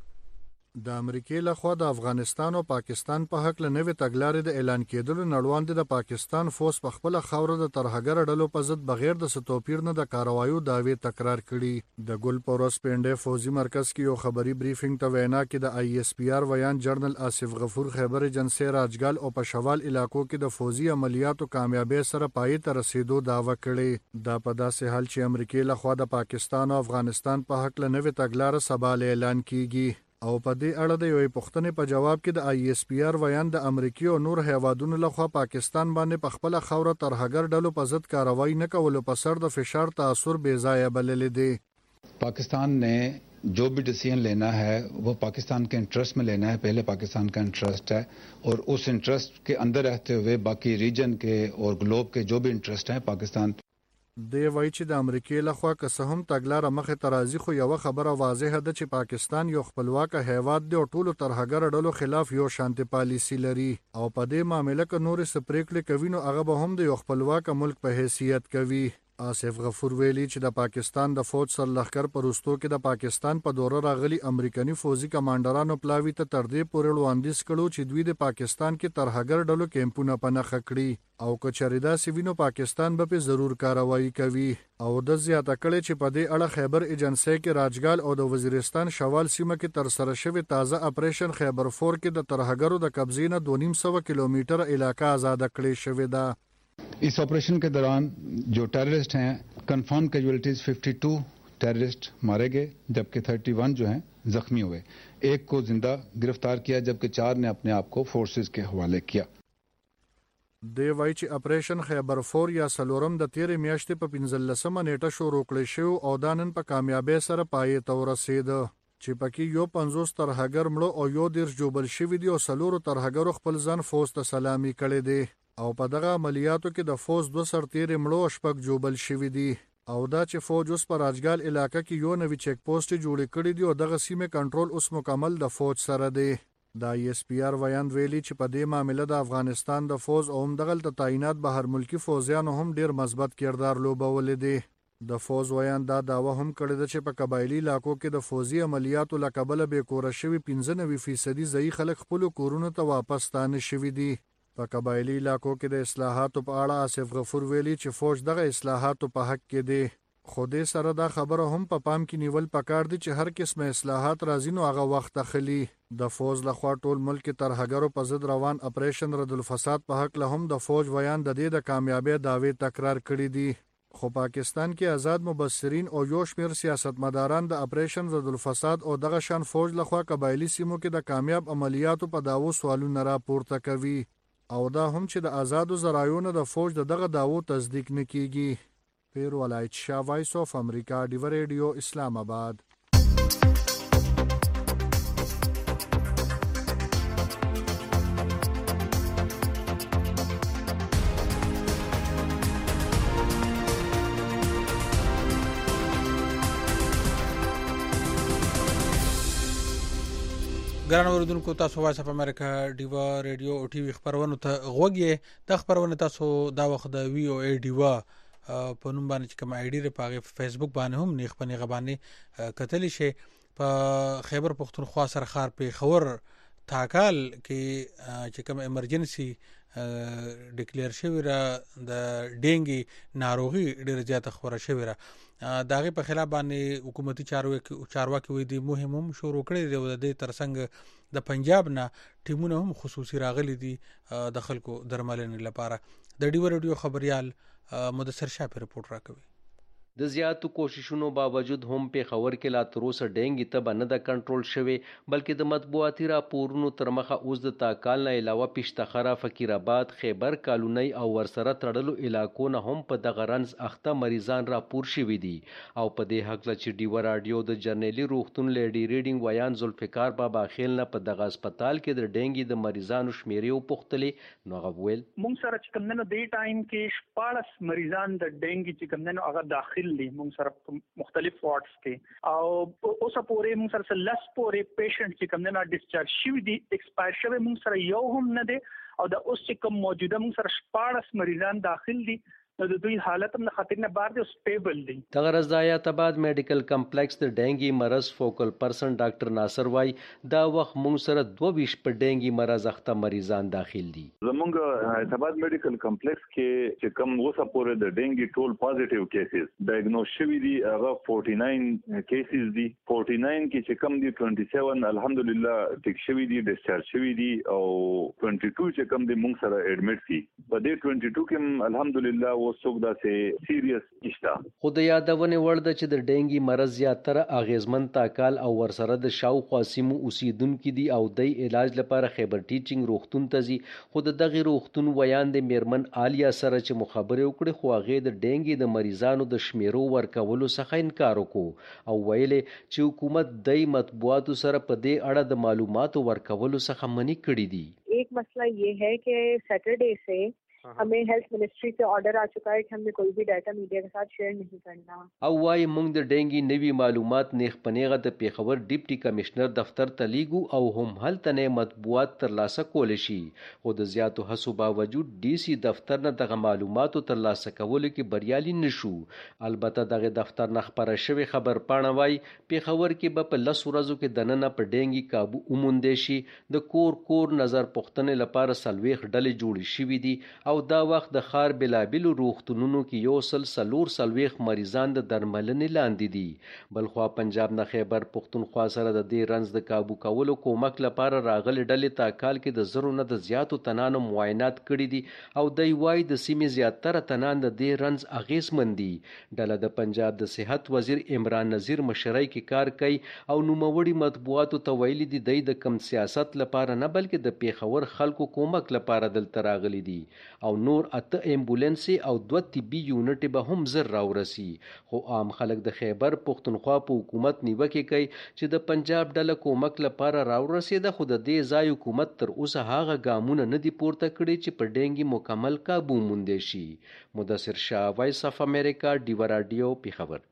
د امریکای لخوا د افغانستان او پاکستان په حق له نوې تګلارې د اعلان کېدلو نړوان د پاکستان فوز په خپل خوره د ترهګر ډلو په ضد بغیر د ستوپیر نه د کاروایو داوی تکرار کړي. د ګل پوروس پنده فوزي مرکز کې یو خبري بریفینګ ته وینا کې د آی اس پی آر ویان جنرال آصف غفور خیبر ایجنسی راجګل او پشوال علاقو کې د فوزي عملیاتو کامیابی سره پای ته رسیدو داوا کړي. دا په داسې حال چې امریکای لخوا د پاکستان او افغانستان په حق له نوې تګلارې سبا اعلان کیږي. او په دې اړه د یوې پوښتنې په جواب کې د آی اس پی آر ویان د امریکای او نور هیوادونو لخوا پاکستان باندې په خپل خوره ترهګر ډلو په ضد کاروایی نه کولو په سر د فشار تاثر بے ځای بللې دي. पाकिस्तान ने जो भी डिसीजन लेना है वो पाकिस्तान के इंटरेस्ट में लेना है. पहले पाकिस्तान का इंटरेस्ट है और उस इंटरेस्ट के अंदर रहते हुए बाकी रीजन के और ग्लोब के जो भी इंटरेस्ट हैं पाकिस्तान دی وایي چې د امریکای لخوا که څه هم تګلاره مخې ته راځي خو یو خبره واضحه ده چې پاکستان یو خپلواک هیواد دی او ټولو ترهګر ډلو خلاف یو شانتي پالیسی لري او په دې معاملې کې نور څه پریکړې کوي نو هغه به هم د یو خپلواک ملک په حیثیت کوي. آصف غفور ویلي چې د پاکستان د فوج سر لخر پر وروستو کې د پاکستان په دوره راغلي امریکایي فوجي کمانډرانو پلاوی ته تر دې پورې وړاندیز کړو چې دوی د پاکستان کې ترهګر ډلو کیمپونه پنهخه کړي او کچریدا سیوینو پاکستان به ضرور کاروایی کوي. او د زیاته کړي چې په دې اړه خیبر ایجنسی کې راجګال او د وزیرستان شوال سیمه کې تر سره شوی تازه اپریشن خیبر 4 کې د ترهګرو د قبضې نه 250 کیلومتر علاقہ آزاد کړی شوی ده. इस ऑपरेशन के दौरान जो टेररिस्ट हैं कंफर्म कैजुअलिटीज 52 टेररिस्ट मारे गए जबकि 31 जो हैं जख्मी हुए. एक को जिंदा गिरफ्तार किया जबकि 4 ने अपने आप को फोर्सेस के हवाले किया. دی وایي چې اپریشن خیبر 4 یا سلورم د تیرې میاشتې په 15مه نیټه شروع کړی شو او دا نن په کامیابی سره پای ته ورسید چې پکې یو 50 ترهګر مړو او یو 10 جوبل شوی دی او سلورو ترهګرو خپل ځان فوز ته سلامي کړی دی. او په دغه عملیاتو کې د فوج 2 سرتیرې مړو شپږ جوبل شوی دي او دا چې فوج اوس په راجګال علاقې کې یو نوی چیک پوسټ جوړ کړی دی او دغه سیمه کنټرول اوس مکمل د فوج سره دی. د آی اس پی آر ویان ویلي چې په دې معاملې د افغانستان د فوج او هم دغه تعینات بهر ملکی فوجیانو هم ډیر مثبت کردار لوبولې دي. د فوج ویان دا داوا هم کړی دی چې په قبایلی علاقو کې د فوجي عملیاتو لکبل به کور شوی 95% ځای خلک خپل کورونو ته واپس ستانه شوی دي. په قبایلی علاقو کې د اصلاحاتو په اړه آصف غفور ویلي چې فوج دغه اصلاحاتو په حق کې دی. خو دې سره دا خبره هم په پام کې نیول پکار دي چې هر قسمه اصلاحات راځي نو هغه وخت اخلي. د فوج لخوا ټول ملک ترهګرو په ضد روان اپریشن رد الفساد په حق له هم د فوج ویان د دې د کامیابی داوی تکرار کړی دي. خو پاکستان کې آزاد مبصرین او یو شمیر سیاستمداران د اپریشن رد الفساد او دغه شان فوج لخوا قبایلی سیمو کې د کامیاب عملیاتو په داوو سوالونه راپورته کوي او دا هم چې د آزادو ذرایعو د فوج دغه داوو تصدیق نه کیږي. پیر ولایت شاه وایس اف امریکا ډیو ریډیو اسلام آباد. ګران اوریدونکو تاسو وایس اف امریکا ډیوا ریډیو او ټي وي خبرونه ته غوږی د خبرونه تاسو دا وخت د وی او ای ډیوا په نوم باندې کوم آی ډی په فیسبوک باندې هم نیغ په نیغه باندې کتلی شي. په خیبر پختونخوا سرخار په خور تاکال کې چې کوم ایمرجنسي ډیکلیئر شوی را د ډینګي ناروغي ډیره زیاته خوره شوی را داغه په خلاف باندې حکومتي چارواکي وې دي مهم شروع کړی دی او د ترڅنګ د پنجاب نه ټیمونه هم خصوصي راغلي دي د خلکو درملنې لپاره. د ډیو ریډیو خبريال مدثر شاه په رپورت راکوي. د زیاتو کوششونو باوجود هم پیښور کې لا تر اوسه ډینګي تبه نه ده کنټرول شوی، بلکې د مطبوعاتي راپورونو تر مخه اوس د تاکال نه علاوه پشتخره، فقیرآباد، خیبر کالونی او ورسره تړلو علاقو نه هم په دغه رنځ اخته مریضان راپور شوي دي. او په دې هکله چې ډیوه راډیو د جرنیلي روغتون لیډي ریډینګ ویان ذوالفقار بابا خیل نه په دغه هسپتال کې د ډینګي د مریضانو شمیرې وپوښتلې، نو هغه وویل مونږ سره چې کوم نه دی ټایم کې 14 مریضان د ډینګي چې کوم نه هغه داخل دي مونږ سره مختلف وارډز کې، او اوسه پورې مونږ سره لس پورې پیشنټ چې کوم نه ډیسچارج شوی دي، ایکسپایر شوی مونږ سره یو هم نه دی، او د اوس چې کوم موجوده مونږ سره 14 مریضان داخل دي، نو د دوی حالت هم د خطر نه بار دی او سټیبل دي. دغه رضایت آباد میډیکل کمپلیکس د ډینګي مرض فوکل پرسن ډاکټر ناصر وای دا وخت مونږ سره 22 په ډینګي مرض اخته مریضان داخل دي. زمونږ حیات آباد میډیکل کمپلیکس کې چې کوم اوسه پورې د ډینګي ټول پازیټیو کیسز ډایګنوز شوي دي هغه 49 کیسز دي. 49 کې چې کوم دي 27 الحمدلله ټیک شوي دي، ډیسچارج شوي دي، او 22 چې کوم دي مونږ سره اډمټ دي. په دې 22 کې الحمدلله وسوک داسې سیریس نشته. خو د یادونې وړ ده چې د ډینګي مرض زیاتره اغیزمن تاکال او ورسره د شاوخوا سیمو اوسیدونکي دي او د علاج لپاره خیبر ټیچینګ روغتون ته ځي. خو د دغه روغتون ویان د میرمن آلیا سره چې مخابره وکړي، خو هغه د ډینګي د مریضانو د شمیرو ورکولو څخه انکار وکړو او ویلې چې حکومت د مطبوعاتو سره په دې اړه د معلوماتو ورکولو څخه منع کړي دي. एक मसला ये है कि सैटरडे से हमें हेल्थ मिनिस्ट्री से ऑर्डर आ चुका है कि हमने कोई भी डाटा मीडिया के साथ शेयर नहीं करना. او وايي موږ د ډینګي نوي معلومات نیغ پنیغه د پیښور ډیپټي کمشنر دفتر ته لیږو او هم هلته نه مطبوعات ترلاسه کول شي. خو د زیاتو هڅو باوجود ډي سي دفتر نه دغه معلوماتو ترلاسه کولو کې بریالي نشو. البته دغه دفتر نه خبره شوی خبر پاڼه وايي پیښور کې به په 10 ورځو کې دننه په ډینګي قابو اوموندې شي. د کور نظر پوښتنې لپاره سلويخ ډلې جوړې شوې دي او دا وخت د خار بلابلو روغتونونو کې یو سلويخ مریضان د درملنې لاندې دي. بلخوا پنجاب نه خیبر پختونخوا سره د دې رنځ د قابو کولو کومک لپاره راغلي ډلې تاکال کې د زرو نه د زیاتو تنانو معاینات کړي دي او دوی وايي د سیمې زیاتره تنان د دې رنځ اغیزمن دي. ډله د پنجاب د صحت وزیر عمران نذیر مشرۍ کې کار کوي او نوموړي مطبوعاتو ته ویلي دي د کم سیاست لپاره نه بلکې د پیښور خلکو کومک لپاره دلته راغلي دي او نور 8 امبولانسي او 2 طبي یونټ به هم زر راورسي. خو عام خلک د خیبر پختونخوا په حکومت نیوکه کوي چې د پنجاب ډله کومک لپاره راورسیده، خو د دې ځای حکومت تر اوسه هغه ګامونه نه دي پورته کړي چې په ډینګي مکمل قابو موندې شي. مدثر شاه، وایس اف امریکا، ډیوه راډیو، پیښور.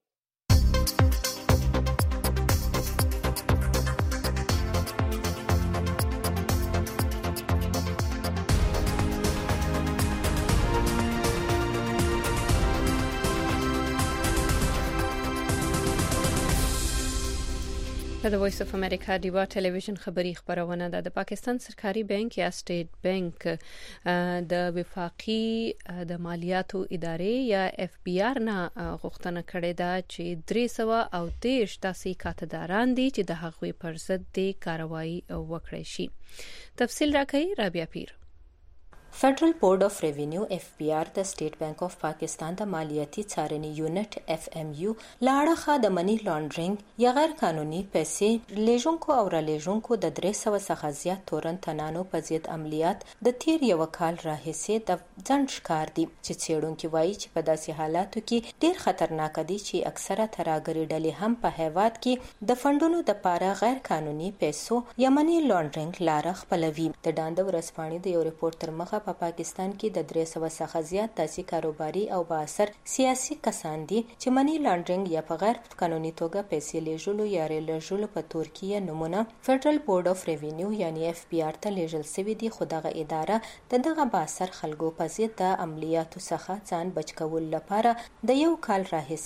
د وایس اف امریکا ډیوا ټلویزیون خبری خبرونه ده. د پاکستان سرکاري بانک یا سټیټ بانک د وفاقي د مالیاتو ادارې یا اف بي آر نه غوښتنه کړې ده چې 313 تاسې کاتداران دي چې د هغوی پر ضد د کاروایی وکړي شي. تفصیل راکړي رابعه پیر. فدرل بورډ اف ریوینیو اف بی آر د سټیټ بانک اف پاکستان د مالیاتي څارنې یونټ اف ام یو لاړه د منی لانډرینګ یا غیر قانوني پیسې لیژونکو او رالیژونکو د 300 څخه زیات تورن تنانو په ضد عملیات د تیر یو کال راهیسې د ځنډ ښکار دي چې څېړونکي وایي چې په داسې حالاتو کې ډیر خطرناک دي چې اکثره ترهګري ډلې هم په هیواد کې د فندونو د پاره غیر قانوني پیسو یا منی لانډرینګ لاره خپلوي. د ډاند ورځپاڼې د یو ریپورت تر مخه په پاکستان کې د 300 څخه زیات داسې کاروباري او بااثر سیاسي کسان دي چې منی لانډرینګ یا په غیر قانوني توګه پیسې لیږلو یا ریلیږلو په تور کې نمونه فدرل بورډ اف ریوینیو یعنی اف بي آر ته لیږل شوی دي. خو دغه اداره د دغه بااثر خلکو په ضد د عملیاتو څخه ځان بچ کول لپاره د یو کال راهیسې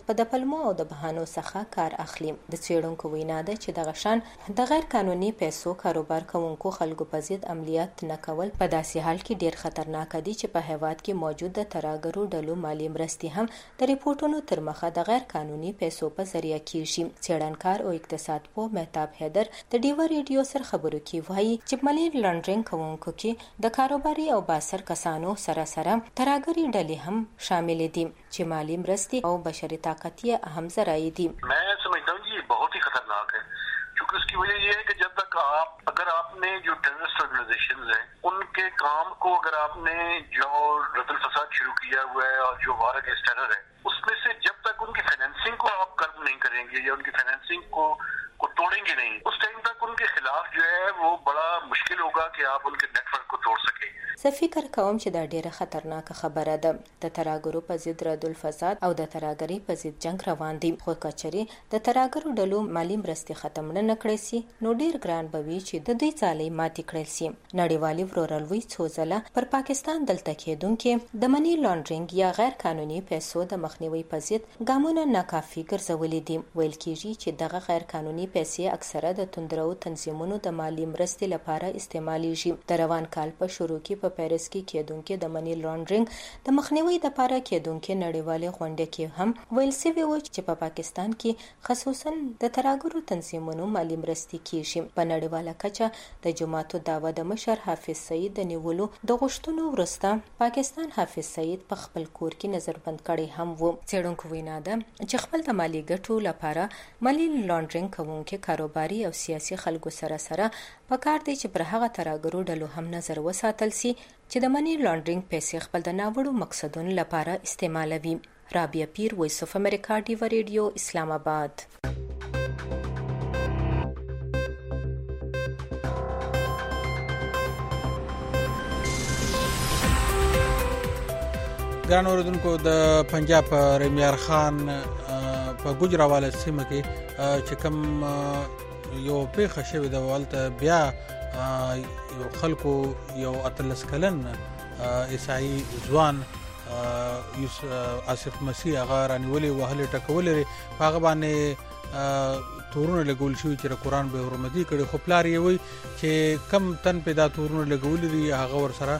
په د پلمو او د بهانو څخه کار اخلي. د څېړونکو وینا ده چې دغه شان د غیر قانوني پیسو کاروبار کوونکو خلکو په ضد عملیات نه کول په داسې حال کې ډیر خطرناک دي چې په هیواد کې موجود د تراګرو ډلو مالی مرستې هم د ریپورتونو تر مخه د غیر قانوني پیسو په ذریعہ کیږي. څېړنکار او اقتصاد پوه مهتاب حیدر د ډیوا ریډیو سره خبرو کې وایي چې مالی لانډرینګ کوونکو کې د کاروباري او باثر کسانو سره تراګری ډلې هم شامل دي چې مالی مرستې او بشري طاقت یې اهم ذرایع دي. मैं समझता हूँ ये बहुत ही खतरनाक है क्योंकि उसकी वजह ये है कि जब तक अगर आपने जो टेररिस्ट ऑर्गेनाइजेशंस हैं उनके काम को अगर आपने जो रतन फसाद शुरू किया हुआ है और जो वार अगेंस्ट टेरर है उसमें से जब तक उनकी फाइनेंसिंग को आप कर्म नहीं करेंगे या उनकी फाइनेंसिंग को तोड़ेंगे नहीं उस टाइम तक उनके खिलाफ जो है वो बड़ा मुश्किल होगा कि आप उनके नेटवर्क को तोड़ सकें. زه فکر کوم چې دا ډیره خطرناکه خبره ده. د تراګرو په ضد ردالفساد او د تراګری په ضد جنگ روان دي. خو کچري د تراګرو ډلو مالی مرستې ختم نه کړي سي نو ډیر ګران بوي چې د دوی ځالې ماتې کړل سي. نړیوالي ورورلوي څو ځله پر پاکستان دلته کېدونکو د منی لانډرینګ یا غیر قانوني پیسو د مخنیوي په ضد ګامونه ناکافي ګرځولې دي. ویل کېږي چې دغه غیر قانوني پیسې اکثره د توندرو تنظیمونو د مالی مرستې لپاره استعمالېږي. د روان کال په شروع کې په پیرس کې کېدونکو د منی لانډرینګ د مخنیوي لپاره کېدونکو نړیوالې غونډې کې هم ویل شوی و چې په پاکستان کې خصوصا د تراګرو تنظیمونو مالی مرستې کیږي. په نړیواله کچه د جماعتو دعوه د مشر حافظ سعید د نیولو د غوښتنو وروسته پاکستان حافظ سعید په خپل کور کې نظربند کړی هم و. څېړونکو وینا ده چې خپل د مالی ګټو لپاره مالی لانډرینګ کوونکو کاروباري او سیاسي خلکو سره پکار دی چې پر هغه تراګرو ډلو هم نظر وساتل سي چې د منی لانډرینګ پیسې خپل د ناوړو مقصدونو لپاره استعمالوي. رابعه پیر، وایس اف امریکا، ډیوا ریډیو، اسلام آباد. ګران اوریدونکو، د پنجاب ریمیار خان په ګوجراواله سیمه کې چې کوم یو پیښه شوې ده ولته بیا یو خلکو یو اتلس کلن عیسائی ځوان آصف مسیح هغه رانیولې وهلې ټکولې هغه باندې تورونه لګول شوي چې قرآن به حرمتي کړي. خو پلار یې وایي چې کم تن په دا تورونه لګولې دي هغه ورسره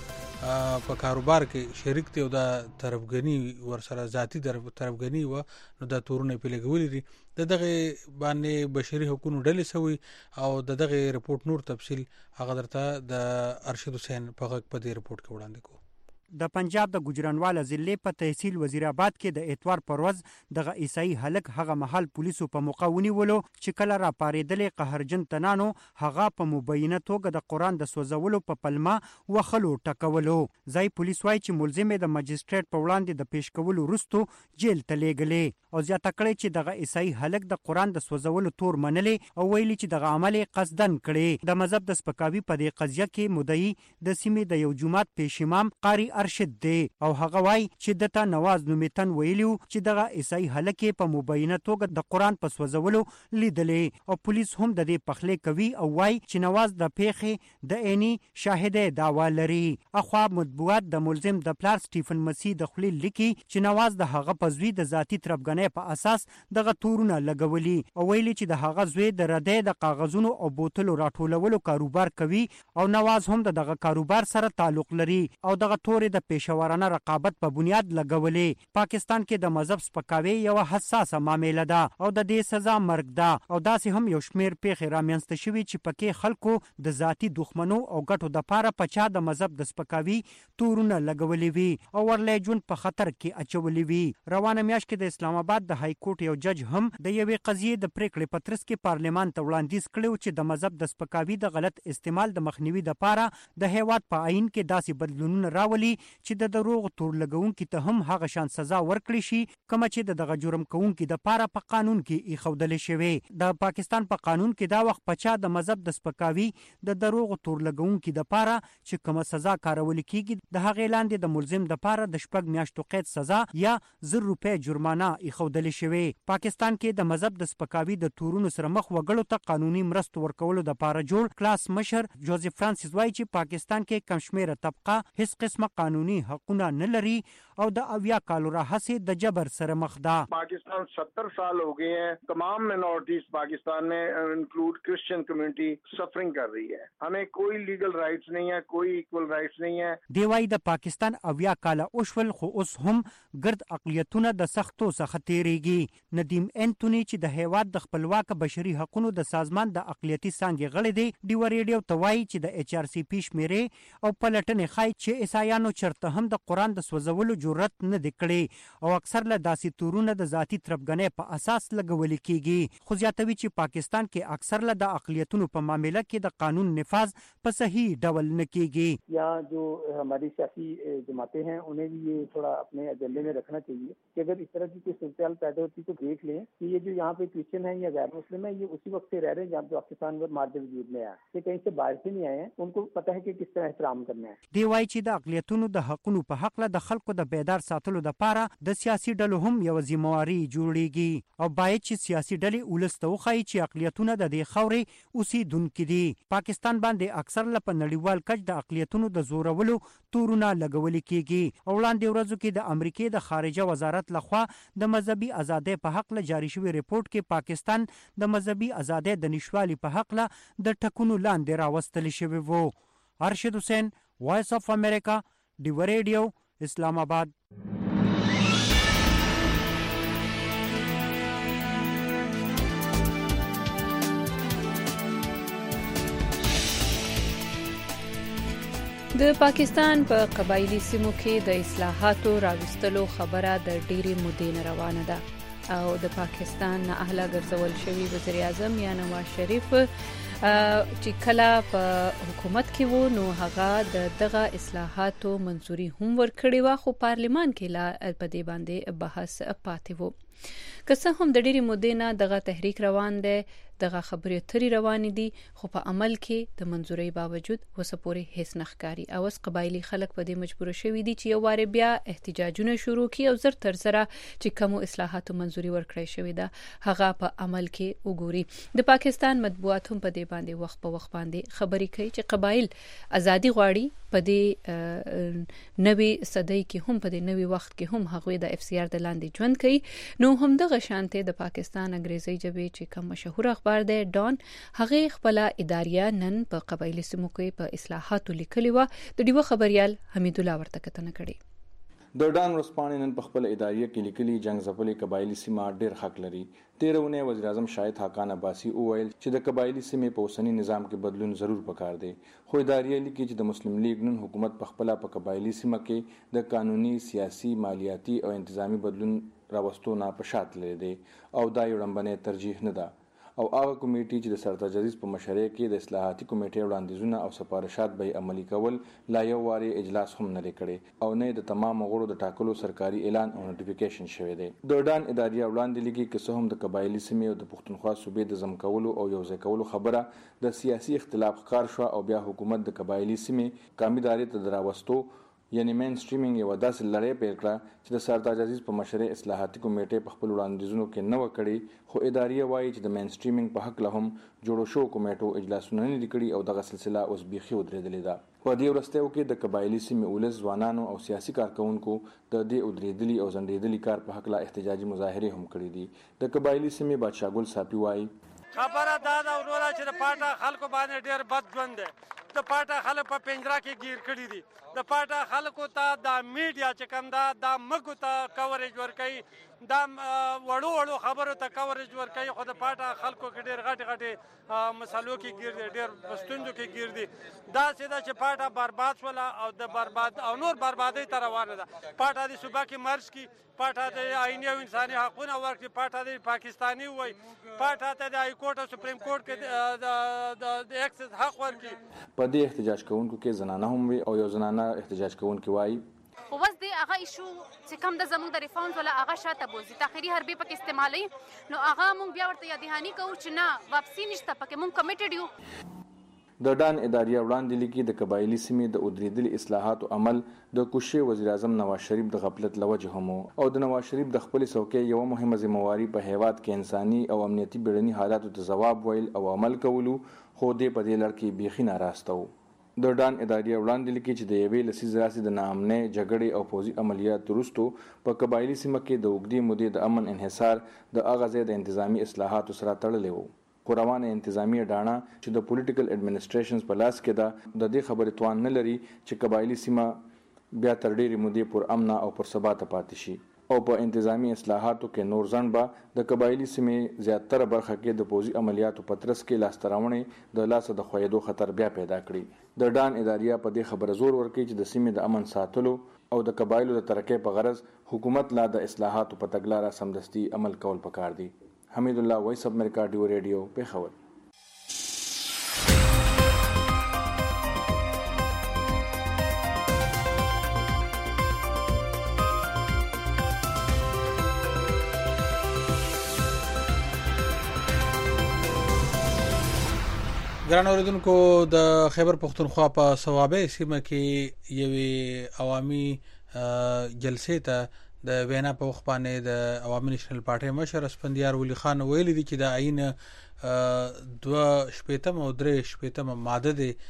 په کاروبار کې شریک دی او دا طرفګنی ورسره ذاتی طرفګنی و نو دا تورونه په لګولې دي. دغه باندې بشري حقوقو ډلې سوي او دغه رپورت نور تفصیل هغه درته د ارشد حسین په غږ په دې رپورت کې وړاندې کوو. د پنجاب د ګوجرانواله ضلع په تحصیل وزیر آباد کې د اتوار پر ورځ دغه عیسائی هلک هغه محل پولیسو په موقع ونیولو چې کله را پارېدلې قهرجن تنانو هغه په مبینه توګه د قرآن د سوځولو په پلمه وخلو ټکولو. ځای پولیس وایي چې ملزم د مجسټریټ په وړاندې د پیش کولو وروسته جیل ته لیږلې او زیاته کړې چې دغه عیسائی هلک د قرآن د سوځولو تور منلې او ویلي چې دغه عمل قصدن کړي. د مذهب د سپکاوي په دې قضیه کې مدعي د سیمې د یو جماعت پیش امام قاری ارشد دی او هغه وای چې دته نواز نومیتن ویلیو چې دغه عیسائی هلک په مبینه توګه د قرآن په سوځولو لیدلې او پولیس هم د دې پخلې کوي او وای چې نواز د پیښې د عیني شاهده دعوا لري. اخوا مطبوعات د ملزم د پلار سټیفن مسیح د خلیل لیکي چې نواز د هغه په زوی د ذاتی طرفګنۍ په اساس دغه تورونه لګولي او ویلي چې د هغه زوی د ردې د کاغذونو او بوتلو راټولولو کاروبار کوي او نواز هم دغه کاروبار سره تعلق لري او دغه تورې د پیشورانه رقابت په بنیاد لګولې. پاکستان کې د مذهب سپکاوي یو حساسه معامله ده او د دې سزا مرګ ده او داسې هم یو شمیر پیښې رامنځته شوي چې پکې خلکو د ذاتی دښمنو او ګټو د پاره پچا د مذهب د سپکاوي تورونه لګولې وي او ورلې جون په خطر کې اچولې وي. روانه میاشت کې د اسلام آباد د های کورټ یو جج هم د یوې قضیې د پریکړې پترس کې پارلیمان ته وړاندیز کړو چې د مذهب د سپکاوي د غلط استعمال د مخنیوي د پاره د هیواد په آئین کې داسې بدلونونه راولي چې د دروغ تور لګونکو ته هم هغه شان سزا ورکړي شي کوم چې دغه جرم کوونکو د پاره په قانون کې ایښودل شوی. د پاکستان په قانون کې دا وخت پچا د مذهب د سپکاوي د دروغ تور لګونکو د پاره چې کوم سزا کارول کیږي د هغه لاندې د ملزم د پاره د شپږ میاشتو قید سزا یا 1000 روپے جرمانه ایښودل شوی. پاکستان کې د مذهب د سپکاوي د تورونو سره مخ وګړو ته قانوني مرستو ورکولو د پاره جوړ کلاس مشر جوزف فرانسیس وایي چې پاکستان کې کم شمیره طبقه هیڅ قسمه قانوني حقونه نه لري او د 80 کالو راهیسې د جبر سره مخ ده. पाकिस्तान 70 साल हो गए हैं, तमाम माइनॉरिटीज पाकिस्तान में इंक्लूड क्रिश्चियन कम्युनिटी सफरिंग कर रही है. हमें कोई लीगल राइट्स नहीं है, कोई इक्वल राइट्स नहीं है. دی وايي د پاکستان 80 کاله اوشول خو اوس هم ګرد اقلیتونه د سختو څخه تیریږي. ندیم انټونی چې د هیواد د خپلواک بشري حقوقو د سازمان د اقلیتي څنګه غړی دی ډیو ریډیو توای چې د ایچ آر سی پی شمیرې او پلټنې خای چې عیسایانو چرته هم د قران د سوځولو جرأت نه دی کړی او اکثر له داسې تورونه د ذاتی تربګنۍ په اساس لګول کیږي. خو زیاتوي چې پاکستان کې اکثر له د اقلیتونو په معاملې کې د قانون نفاذ په صحیح ډول نه کیږي. یا جو ہماری سیاسی جماعتیں ہیں انہیں بھی یہ تھوڑا اپنے ایجنڈے میں رکھنا چاہیے کہ اگر اس طرح کی کوئی صورتحال پیدا ہوتی تو دیکھ لیں کہ یہ جو یہاں پہ کرسچن ہیں یا غیر مسلم ہیں یہ اسی وقت سے رہ رہے ہیں جہاں پاکستان میں مادہ وجود میں آیا, کہ کہیں سے باہر سے نہیں آئے ہیں, ان کو پتہ ہے کہ کس طرح احترام کرنا ہے. دی وايي چې د اقلیتونو د حقوقو په حق له د خلکو د بیدار ساتلو د پاره د سیاسي ډلو هم یو ذمہواری جوړیږي او باید چې سیاسي ډلې ولستو خای چې اقلیتونه د دې خوري اوسیدونکو دي. پاکستان باندې اکثر له نړیوال کچ د اقلیتونو د زورولو تورونه لګول کیږي. وړاندې ورځو کې د امریکای د خارجه وزارت لخوا د مذهبي ازادۍ په حق له جاری شوی ریپورت کې پاکستان د مذهبي ازادۍ د نشوالي په حق له د ټکونو لاندې راوستل شوی وو. ارشد حسین, وایس اف امریکا, ډیو ریډیو, اسلام آباد. د پاکستان په قبایلی سیمو کې د اصلاحاتو راوستلو خبره د ډېری مودې نه روانه ده او د پاکستان نه اهله ګرځول شوی وزیر اعظم یا نواز شریف چې کله په حکومت کې وو نو هغه دغه اصلاحاتو منځوري هم ورکړې و, خو پارلیمان کې لا په دې باندې بحث پاتې وو. که څه هم د ډېری مودې نه دغه تحریک روان دی, دغه خبرې اترې روانې دي, خو په عمل کې د منځورۍ باوجود وسه پورې هیڅ نه ښکاري او اوس قبایلي خلک په دې مجبور شوي دي چې یو واره بیا احتجاجونه شروع کړي او زر تر زره چې کومو اصلاحاتو منځوري ورکړی شوې ده هغه په عمل کې وګوري. د پاکستان مطبوعات هم په دې باندې وخت په وخت باندې خبرې کوي چې قبایل ازادي غواړي. په دې نوي صدۍ کې هم په دې نوي وخت کې هم هغوی د اف سی آر د لاندې ژوند کوي. نو هم دغه شانته د پاکستان انګریزي ژبې چې کوم مشهور اخبار دی ډان, هغه خپل اداریه نن په قبایلی سیمو کې په اصلاحاتو لیکلی و. د ډیو خبريال حمید الله ورته کتنه کړي. د ډان ورسپانې نن په خپل اداریه کې لیکلي جنگ ځپلې قبایلی سیمه ډېر حق لري. تیرونه وزیر اعظم شاهد حقان عباسی وویل چې د قبایلی سیمې په اوسنی نظام کې بدلون ضرور پکار دی. خو اداریه لیکي چې د مسلم لیگ نن حکومت په خپل په قبایلی سیمه کې د قانوني, سیاسي, مالیاتي او انتظامی بدلون راوستو نه پښات لري دی او دا یو لمبنه ترجیح نه ده. او هغه کمیټې چې د سرتاج عزیز په مشرۍ کې د اصلاحاتي کمیټې وړاندیزونه او سفارشات به عملي کول لا یو واري اجلاس هم نه لري او نه د تمام غړو د ټاکلو سرکاري اعلان او نوټیفیکیشن شوی دی. د ډان اداریه وړاندې لګي چې څه هم د قبایلی سیمې او د پښتونخوا صوبې د زم کولو او یو ځای کولو خبره د سیاسي اختلاف ښکار شو او بیا حکومت د قبایلی سیمې قومي ادارې ته دراوستو یعنی مین سټریمینګ یو داسې لړۍ پیل کړه چې د سرتاج عزیز په مشرۍ اصلاحاتي کمیټې په خپل وړاندیزونو کې نه وکړي. خو اداریه وایي چې د مین سټریمینګ په حق له هم جوړو شو کمیټو اجلاسونه نه لیکړي او دغه سلسله اوس بیخي ودرېدلې ده. په دې ورستیو کې د قبایلی سیمې ولس ځوانانو او سیاسي کارکونکو د دې ودرېدلي او ځنډېدلي کار په حق له احتجاجي مظاهرې هم کړې دي. د قبایلی سیمې بادشاه ګل صافي وایي خبره دا ده وروره چې د پاټا خلکو باندې ډېر بد ژوند دی. د پاټا خلک په پنجره کې گیر کړي دي. د پاټا خلکو ته د میډیا چې کوم دا مګو ته کوریج ورکوي, دا وړو خبرو ته کوریج ورکوي, خو د پاټا خلکو کې ډېر غټې مسلو کې گیر دي, ډېر ستونزو کې گیر دي. داسې ده چې پاټا برباد شوله او د برباد او نور بربادۍ ته روانه ده. پاټا د صوبه کې مرج کی, پاټا د آئیني او انساني حقونه ورکړي, پاټا د پاکستاني وای, پاټا ته د های کورټ او سپریم کورټ کې د ایکسس حق ورکړي. په دې احتجاج کوونکو کې زنانه هم وي او یو زنانه احتجاج کوونکي وایي خو بس دی هغه ایشو چې کوم د زموږ د ریفارمز ولا هغه شاته بوزي تاخیري حربي پکې استعمالي, نو هغه مونږ بیا ورته یادهانی کوو چې نه واپسی نشته, پکې مونږ کمیټډ یو. د ډان اداریه وړاندې لیکي د قبایلی سیمې د ودرېدلي اصلاحاتو عمل د کوشش وزیر اعظم نواز شریف د غفلت لوجه هم او د نواز شریف د خپل څوکۍ یو مهمه ذمہواری په هیواد کې انساني او امنیتي بیړني حالاتو ته جواب ویل او عمل کولو, خو دې په دې لړ کې بیخي ناراسته وو. د ډان ادارې وړاندې لیکي چې د یوې لسیزې راهیسې د ناامنۍ جګړې او پوځي عملیاتو وروسته په قبایلي سیمه کې د اوږدې مودې د امن انحصار د هغه ځای د انتظامی اصلاحاتو سره تړلی و. خو روانه انتظامی ډاڼه چې د پولیټیکل اډمنسټریشنز په لاس کې ده د دې خبرې توان نه لري چې قبایلي سیمه بیا تر ډېرې مودې پر امنه او پر ثباته پاتې شي او په انتظامی اصلاحاتو کې نور ځنډ به د قبایلي سیمې زیاتره برخه کې د پوځي عملیاتو په ترڅ کې لاسته راوړنې د لاسه د ښویېدو خطر بیا پیدا کړي. د ډان ادارې په دې خبره زور ورکوي چې د سیمې د امن ساتلو او د قبایلو د ترقۍ په غرض حکومت لا د اصلاحاتو په تګلاره سمدستي عمل کول پکار دي. حمید الله، وایس اف امریکا، ډیو ریډیو، پیښور. ګران اوریدونکو، د خیبر پختونخوا په صوابه سیمه کې یوې عوامي جلسې ته د وینا په وخت باندې د عوامي نېشنل پارټي مشر اسفندیار ولی خان ویلي دي چې د عین 2 شپېتم او 3 شپېتم ماده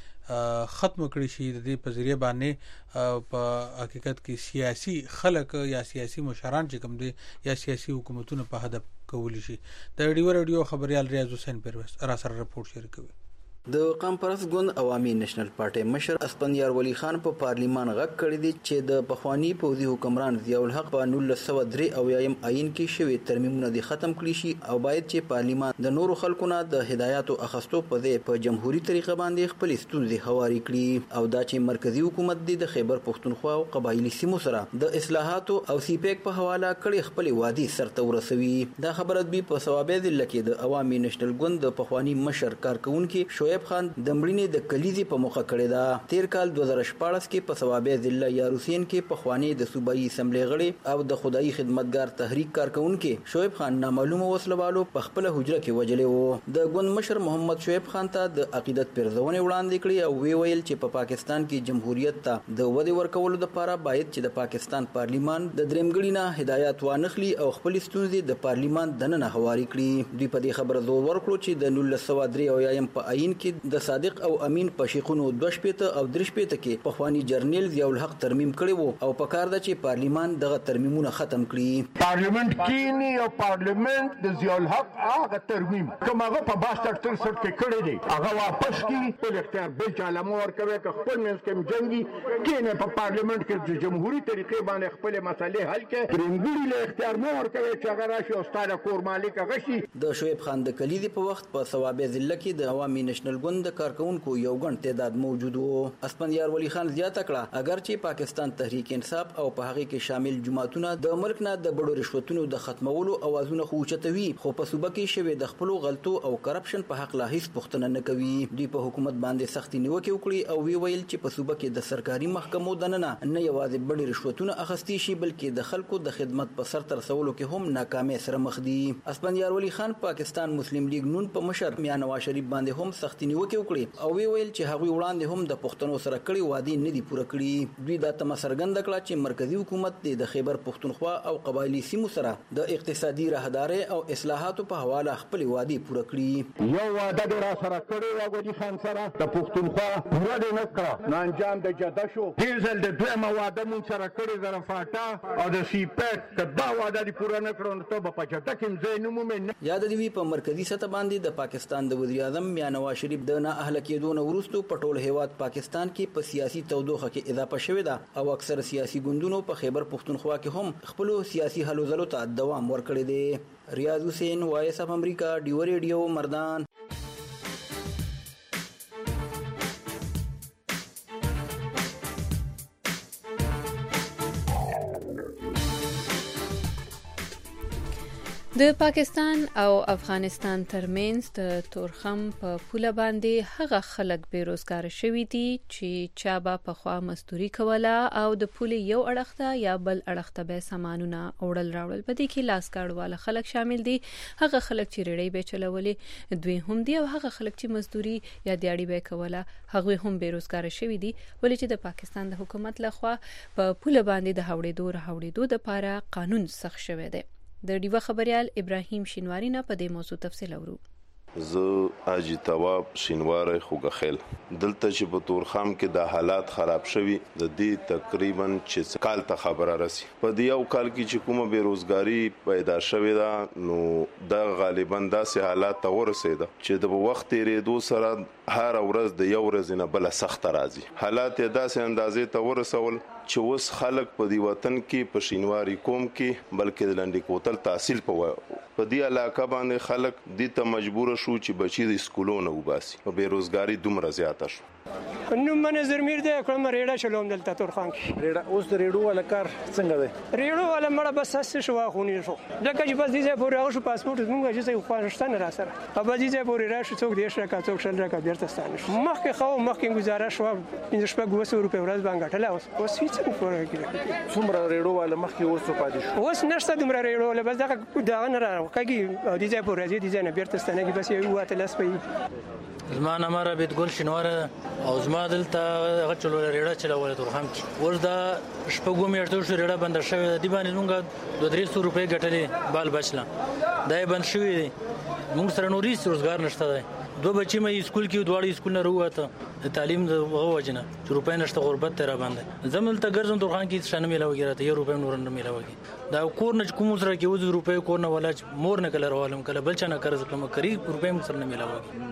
د ختم کړی شي. د دې په ذریعہ باندې په حقیقت کې سیاسي خلک یا سیاسي مشران چې کوم دي یا سیاسي حکومتونه په هدف کولی شي. د ریډیو خبريال ریاض حسین پرویز را سره رپورټ شریکوي. د قام پرست ګوند عوامي نېشنل پارټي مشر اسفندیار ولی خان په پارلیمان غږ کړی دی چې د پخوانی پوځي حکمران ضیاء الحق په 1903 اویایم آئین کې شوی ترمیمونه دي ختم کړي شي او باید چې پارلیمان د نورو خلکو نه د هدایاتو اخستو په ځای په جمهوریت طریقه باندې خپل ستونزې هواري کړي او دا چې مرکزی حکومت د خیبر پختونخوا او قبایلی سیمو سره د اصلاحاتو او سیپیک په حواله کړي خپل وادي سرته ورسوي. دا خبره به په صوابه ضلع کې د عوامي نېشنل ګوند د پخوانی مشر کارکونکو شویب خان د مړینې د کلیزي په موخه کړی دا. تیر کال 2014 کې په صوابه ضلع یاروسین کې پخوانی د صوبایي اسمبلی غړي او د خدایي خدمتګار تحریک کارکونکو شویب خان نامعلومه وسلوالو په خپل حجره کې وجلې وو. د ګوند مشر محمد شویب خان ته د عقیدت پرځونه وړاندې کړي او وی ویل چې په پاکستان کې جمهوریت ته د ودی ورکولو لپاره باید چې د پاکستان پارلیمان د درېمګړي نه هدایت وانخلي او خپل ستونزې د پارلیمان دننه هواري کړي. دوی په دې خبره زور ورکړو چې د 1903 اویایم په آئین کې د صادق او امین په شیخونو 2 شپېته او 3 شپېته کې پخوانی جرنیل ضیاء الحق ترمیم کړي وو او په کار ده چې پارلیمان دغه ترمیمونه ختم کړي. پارلیمنت کې نه یو پارلیمنت د ضیاء الحق هغه ترمیم کوم هغه په 62 کې کړی دی هغه واپس کړي. په اختیار بل چاله مور کوي که خپل منځ کې جنگي کینه په پارلیمنت کې د جمهوریت طریقې باندې خپل مسالې حل کړي. رنګړي له اختیار مور کوي چې هغه راشي او ستاره کور مالک غشي. د شویب خان د کلیدي په وخت په صوابه ضلع کې د عوامي نېشنل ګوند د کارکونکو یو غن تعداد موجود وو. اسفندیار ولی خان زیاته کړه اگر چې پاکستان تحریک انصاف او په هغه کې شامل جماعتونه د ملک نه د بډو رشوتونو د ختمولو اوازونه خوچتوي خو په صوبه کې شوی د خپل غلطو او کرپشن په حق لا هیڅ پوښتنه نه کوي. دوی په حکومت باندې سختي نیوکه وکړي او وی ویل چې په صوبه کې د سرکاري محکمو دننه نه یوازې بډې رشوتونه اخستي شي بلکې د خلکو د خدمت په سر تر رسولو کې هم ناکامي سره مخ دي. اسفندیار ولی خان پاکستان مسلم لیگ نون په مشر میاں نواز شریف باندې هم سختي نیوکه وکړي او وی ویل چې هغوی وړاندې هم د پښتنو سره کړي وادي نه دي پوره کړي. دوی دا تمه څرګنده کړه چې مرکزی حکومت د خیبر پختونخوا او قبایلی سیمو سره د اقتصادي راهداري او اصلاحاتو په حواله خپل وادي پوره کړي. یو وعده د را سره کړی او ولی خان سره د پختونخوا پوره نه کړه نه انجام د جده شو. دیزل د دویمه وعده مون سره کړی د رفاټا او د سیپیک کدا وعده دی پوره نه کړو نو ته په جده کې ځای نه مومې. یاد دی په مرکزی سطح باندې د پاکستان د وزیر اعظم میاں نواز شریف د نه اهل کېدو نه وروسته په ټول هیواد پاکستان کې په سیاسي تودوخه کې اضافه شوې ده او اکثر سیاسي ګوندونو په خیبر پختونخوا کې هم خپل سیاسي هلو ځلو ته دوام ورکړی دی. ریاض حسین، وایس اف امریکا، ډیو ریډیو، مردان. د پاکستان او افغانستان ترمنځ د تورخم په پوله باندې هغه خلک بیروزګار شوي دي چې چا به پخوا مزدوري کوله او د پولې یو اړخ ته یا بل اړخ ته به سامانونه وړل راوړل. په دې کې لاس کاروال خلک شامل دي. هغه خلک چې ریړۍ به چلولې دوی هم دي او هغه خلک چې مزدوري یا دیاړي به کوله هغه هم بیروزګار شوي دي ولې چې د پاکستان د حکومت لخوا په پوله باندې د هوړېدو د لپاره قانون سخت شوی دی. د ډیوه خبريال ابراهیم شینواری نه په دې موضوع تفصیل اورو. زه حاجی تواب شینواری خوګخیل دلته چې په تورخم کې د حالات خراب شوي د دې تقریبا چې کال ته خبره رسی په دې یو کال کې چې کومه بیروزګاری پیدا شوې ده نو دا غالبا داسې حالات ته ورسېده چې د وخت تیریدو سره هر ورځ د یو ورځ نه بل سخت راځي حالات داسې اندازې ته ورسول چې اوس خلک په دی وطن کې په شینواری قوم کې بلکې د لنډی کوتل تحصیل په دې علاقه باندې خلک دې ته مجبور شو چې بچي د سکولونو وباسي په بیروزګاری دومره زیاته شو نو من زرمیر دی کوم ریډه چلوم دلته تورخان کې ریډه اوس د ریډو ولا کار څنګه دی ریډو ولا مړه بس اس شو واخونی شو دا چې بس دې پورې او شو پاسپورت موږ چې خوښتنه را سره ابا دې پورې راشي څوک دې شره کا څوک شل کا بیرته ستانه مخکې خو مخکې گزارش شو 1500 روپے ورځ باندې ټلا اوس هیڅ نه پوره کیږي څومره ریډو ولا مخکې اوس پاتې شو اوس نشته دومره ریډو ولا بس دا نه راکږي دې پورې دې نه بیرته ستانه کې بس یو واته لاس پي زما نامه رابط ګل شینواره او زما دلته هغه چلول ریډه چلول تورخم کې اوس دا شپږو میاشتو شو ریډه بند شوې دی باندې موږ 200 روپے ګټلې بال بچلا دا بند شوې دی موږ سره نوري روزګار نشته دی دو بچی مې سکول کې دواړي سکول نه وروته تعلیم د وجنه چې روپې نشته غربت تر باندې زمل ته ګرځم تورخان کې شنه ملاوي راته 1 روپې نور نه ملاوي دا کور نه کوم سره کې 2 روپې کور نه ولا مور نه کله روالم کله بل چا نه قرض کوم کری روپې سره نه ملاوي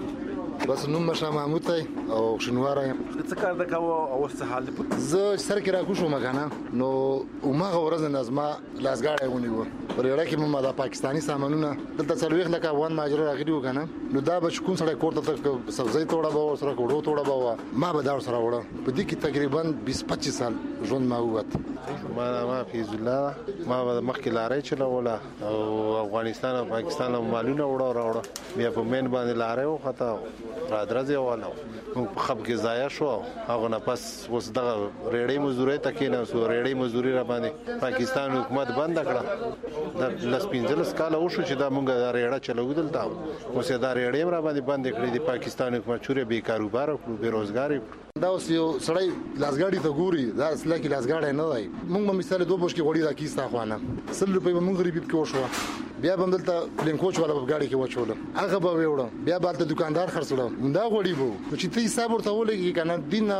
بس نوم مشه محمود ته او شنواره څه کار د کاوه او څه حال دی زه سر کې را کوشم مګانا نو ومغه ورځ نظم لاسګاړې ونیو پر یړه کې ما د پاکستانی سامانونه دلته څلويخ لکه وان ماجر راغلی وکنه نو دا بچ کوم سره کوړه ته سبزی توړه به سره کوړو توړه به ما به دا سره وړه په دې کې تقریبا 20-25 سال ژوند ما ووت ما فیض الله ما مخکې لارې چلوله او افغانستان او پاکستان مالونه وړه بیا په مین باندې لارې وخته را درځي والا په خپ کې ضایع شو هغه نه پس اوس دغه ریړې مزدوري تکې نه سو ریړې مزدوري را باندې پاکستان حکومت بند کړه د لس پینځلس کال وشو چې دا مونږ دا ریړه چلو دلته اوس دا ریړې را باندې بند کړې د پاکستان حکومت چورې بې کاروبار او بیروزګاری دا اوس یو سړی لاسګاډي ته ګوري دا اصله کې لاسګاډي نه دی موږ په مثال دوه بوش کې غوړي راکېستا خوانه 100 روپۍ به موږ غریب کې وشو بیا به دلته پلین کوچ والا په گاډي کې وچول هغه به وړو بیا به د دکاندار خرڅړو دا غوړي وو چې تی حساب ورته ولګي کنه دین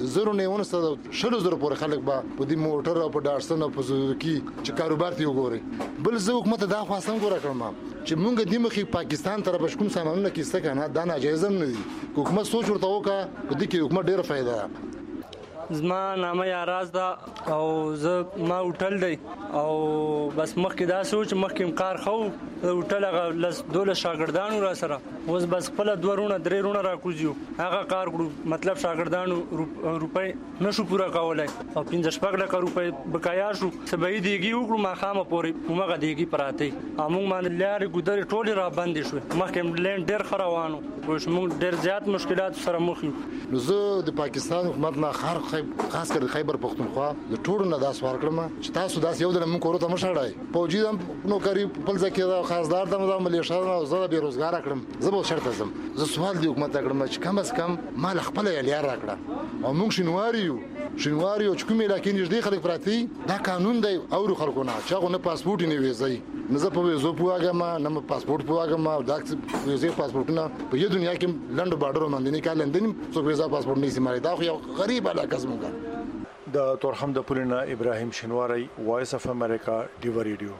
0.9 شلو زره پورې خلک به په دې موټر او په دارسن او په زوکی چې کاروبار تی وګوري بل زه حکومت دا خاصم ګوره کړم چې موږ د مخې پاکستان طرف کوم سامانونه کیسته کنه دا ناجایز نه دي حکومت سوچ ورته وکړه په دې کې حکومت ډیره فائدہ زما نامه یاراز ده او زه ما هوټل دی او بس مخکې دا سوچ مخکې کار خو هوټل هغه لس دوله شاګردانو را سره اوس بس خپل 2 رونه 3 رونه را کوزیو هغه کار کړو مطلب شاګردانو روپۍ نشو پورا کولای او 15 لک روپۍ بقایا شو سبې دیږي وکړو ما خامه پورې موږ دیږي پراته امون باندې لارې ګودر ټوله را باندې شو مخکې لین ډېر خروانو اوس موږ ډېر زیات مشکلات سره مخ یو نو زه د پاکستان حکومت نه خاص کر خیبر پختونخوا د ټولو نه دا سوال کړم چې تاسو داس یو د مونږ کوروته مشړای پوجي دم نو کری خپل ځکه دا خاصدار دم د ملیشا زړه بیروزګار کړم زه به شرط زم زه سوال دی حکومت کړم چې کم از کم مال خپل یې راکړه او مونږ شینواریو چې کومه لکه نږدې خلک پراتی دا قانون دی او خلکونه چې هغه نه پاسپورت نه ویزای نه زه په ویزو پواګم نه پاسپورت پواګم دا ویزه پاسپورتونه په دې دنیا کې لند بارډر باندې نه کال لندن څو ویزا پاسپورت نه سیمه دا خو یو غریب علاقه زموږ د تورخم د پولینا ابراهیم شنواری وایس اف امریکا ډیو ریډیو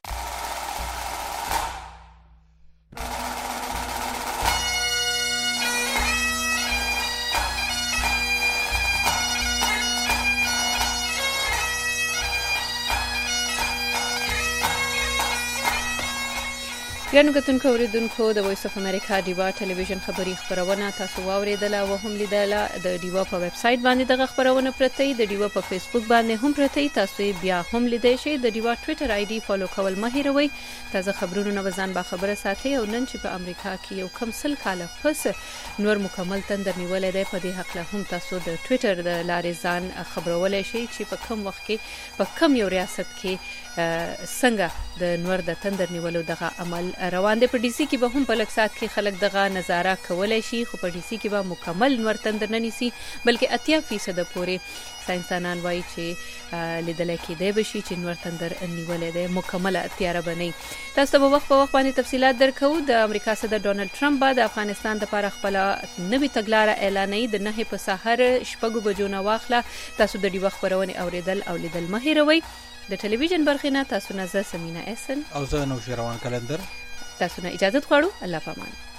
ګرانو کتونکو اوریدونکو د وایس اف امریکا ډیوا ټلویزیون خبری خبرونه تاسو واوریدله او هم لیدله د ډیوا په ویب سټ باندې دغه خبرونه پرته د ډیوا په فیسبوک باندې هم پرته تاسو بیا هم لیدئ شئ د ډیوا ټوئیټر آی ډي فالو کول مه هیروئ تازه خبرونه نو ځان با خبره ساتي او نن چې په امریکا کې یو کم سل کاله پس نور مکمل تندر نیولې ده په دې حق له هم تاسو د ټوئیټر د لارې ځان خبرولای شئ چې په کوم وخت کې په کوم یو ریاست کې څنګه د نور د تندر نیولو دغه عمل روان دی. په ډي سي کې به هم په لږ ساعت کې خلک دغه نظاره کولی شي، خو په ډي سي کې به مکمل نور تندر نه نیسي، بلکې 80% پورې ساينسدانان وایي چې لیدلی کېدی به شي چې نور تندر نیولی دی، مکمله تیاره به نه وي. تاسو ته به وخت په وخت باندې تفصیلات درکوو. د امریکا صدر ډونالډ ټرمپ به د افغانستان دپاره خپله نوې تګلاره اعلانوي د 9 په سهار 6 بجو نه واخله. تاسو د ډیوه خپرونې اورېدل او لیدل مه هېروئ. د ټلویزیون برخې نه تاسو نه زه سمینا احسن او زه نوشیروان کلندر تاسو نه اجازت غواړو. الله پامان.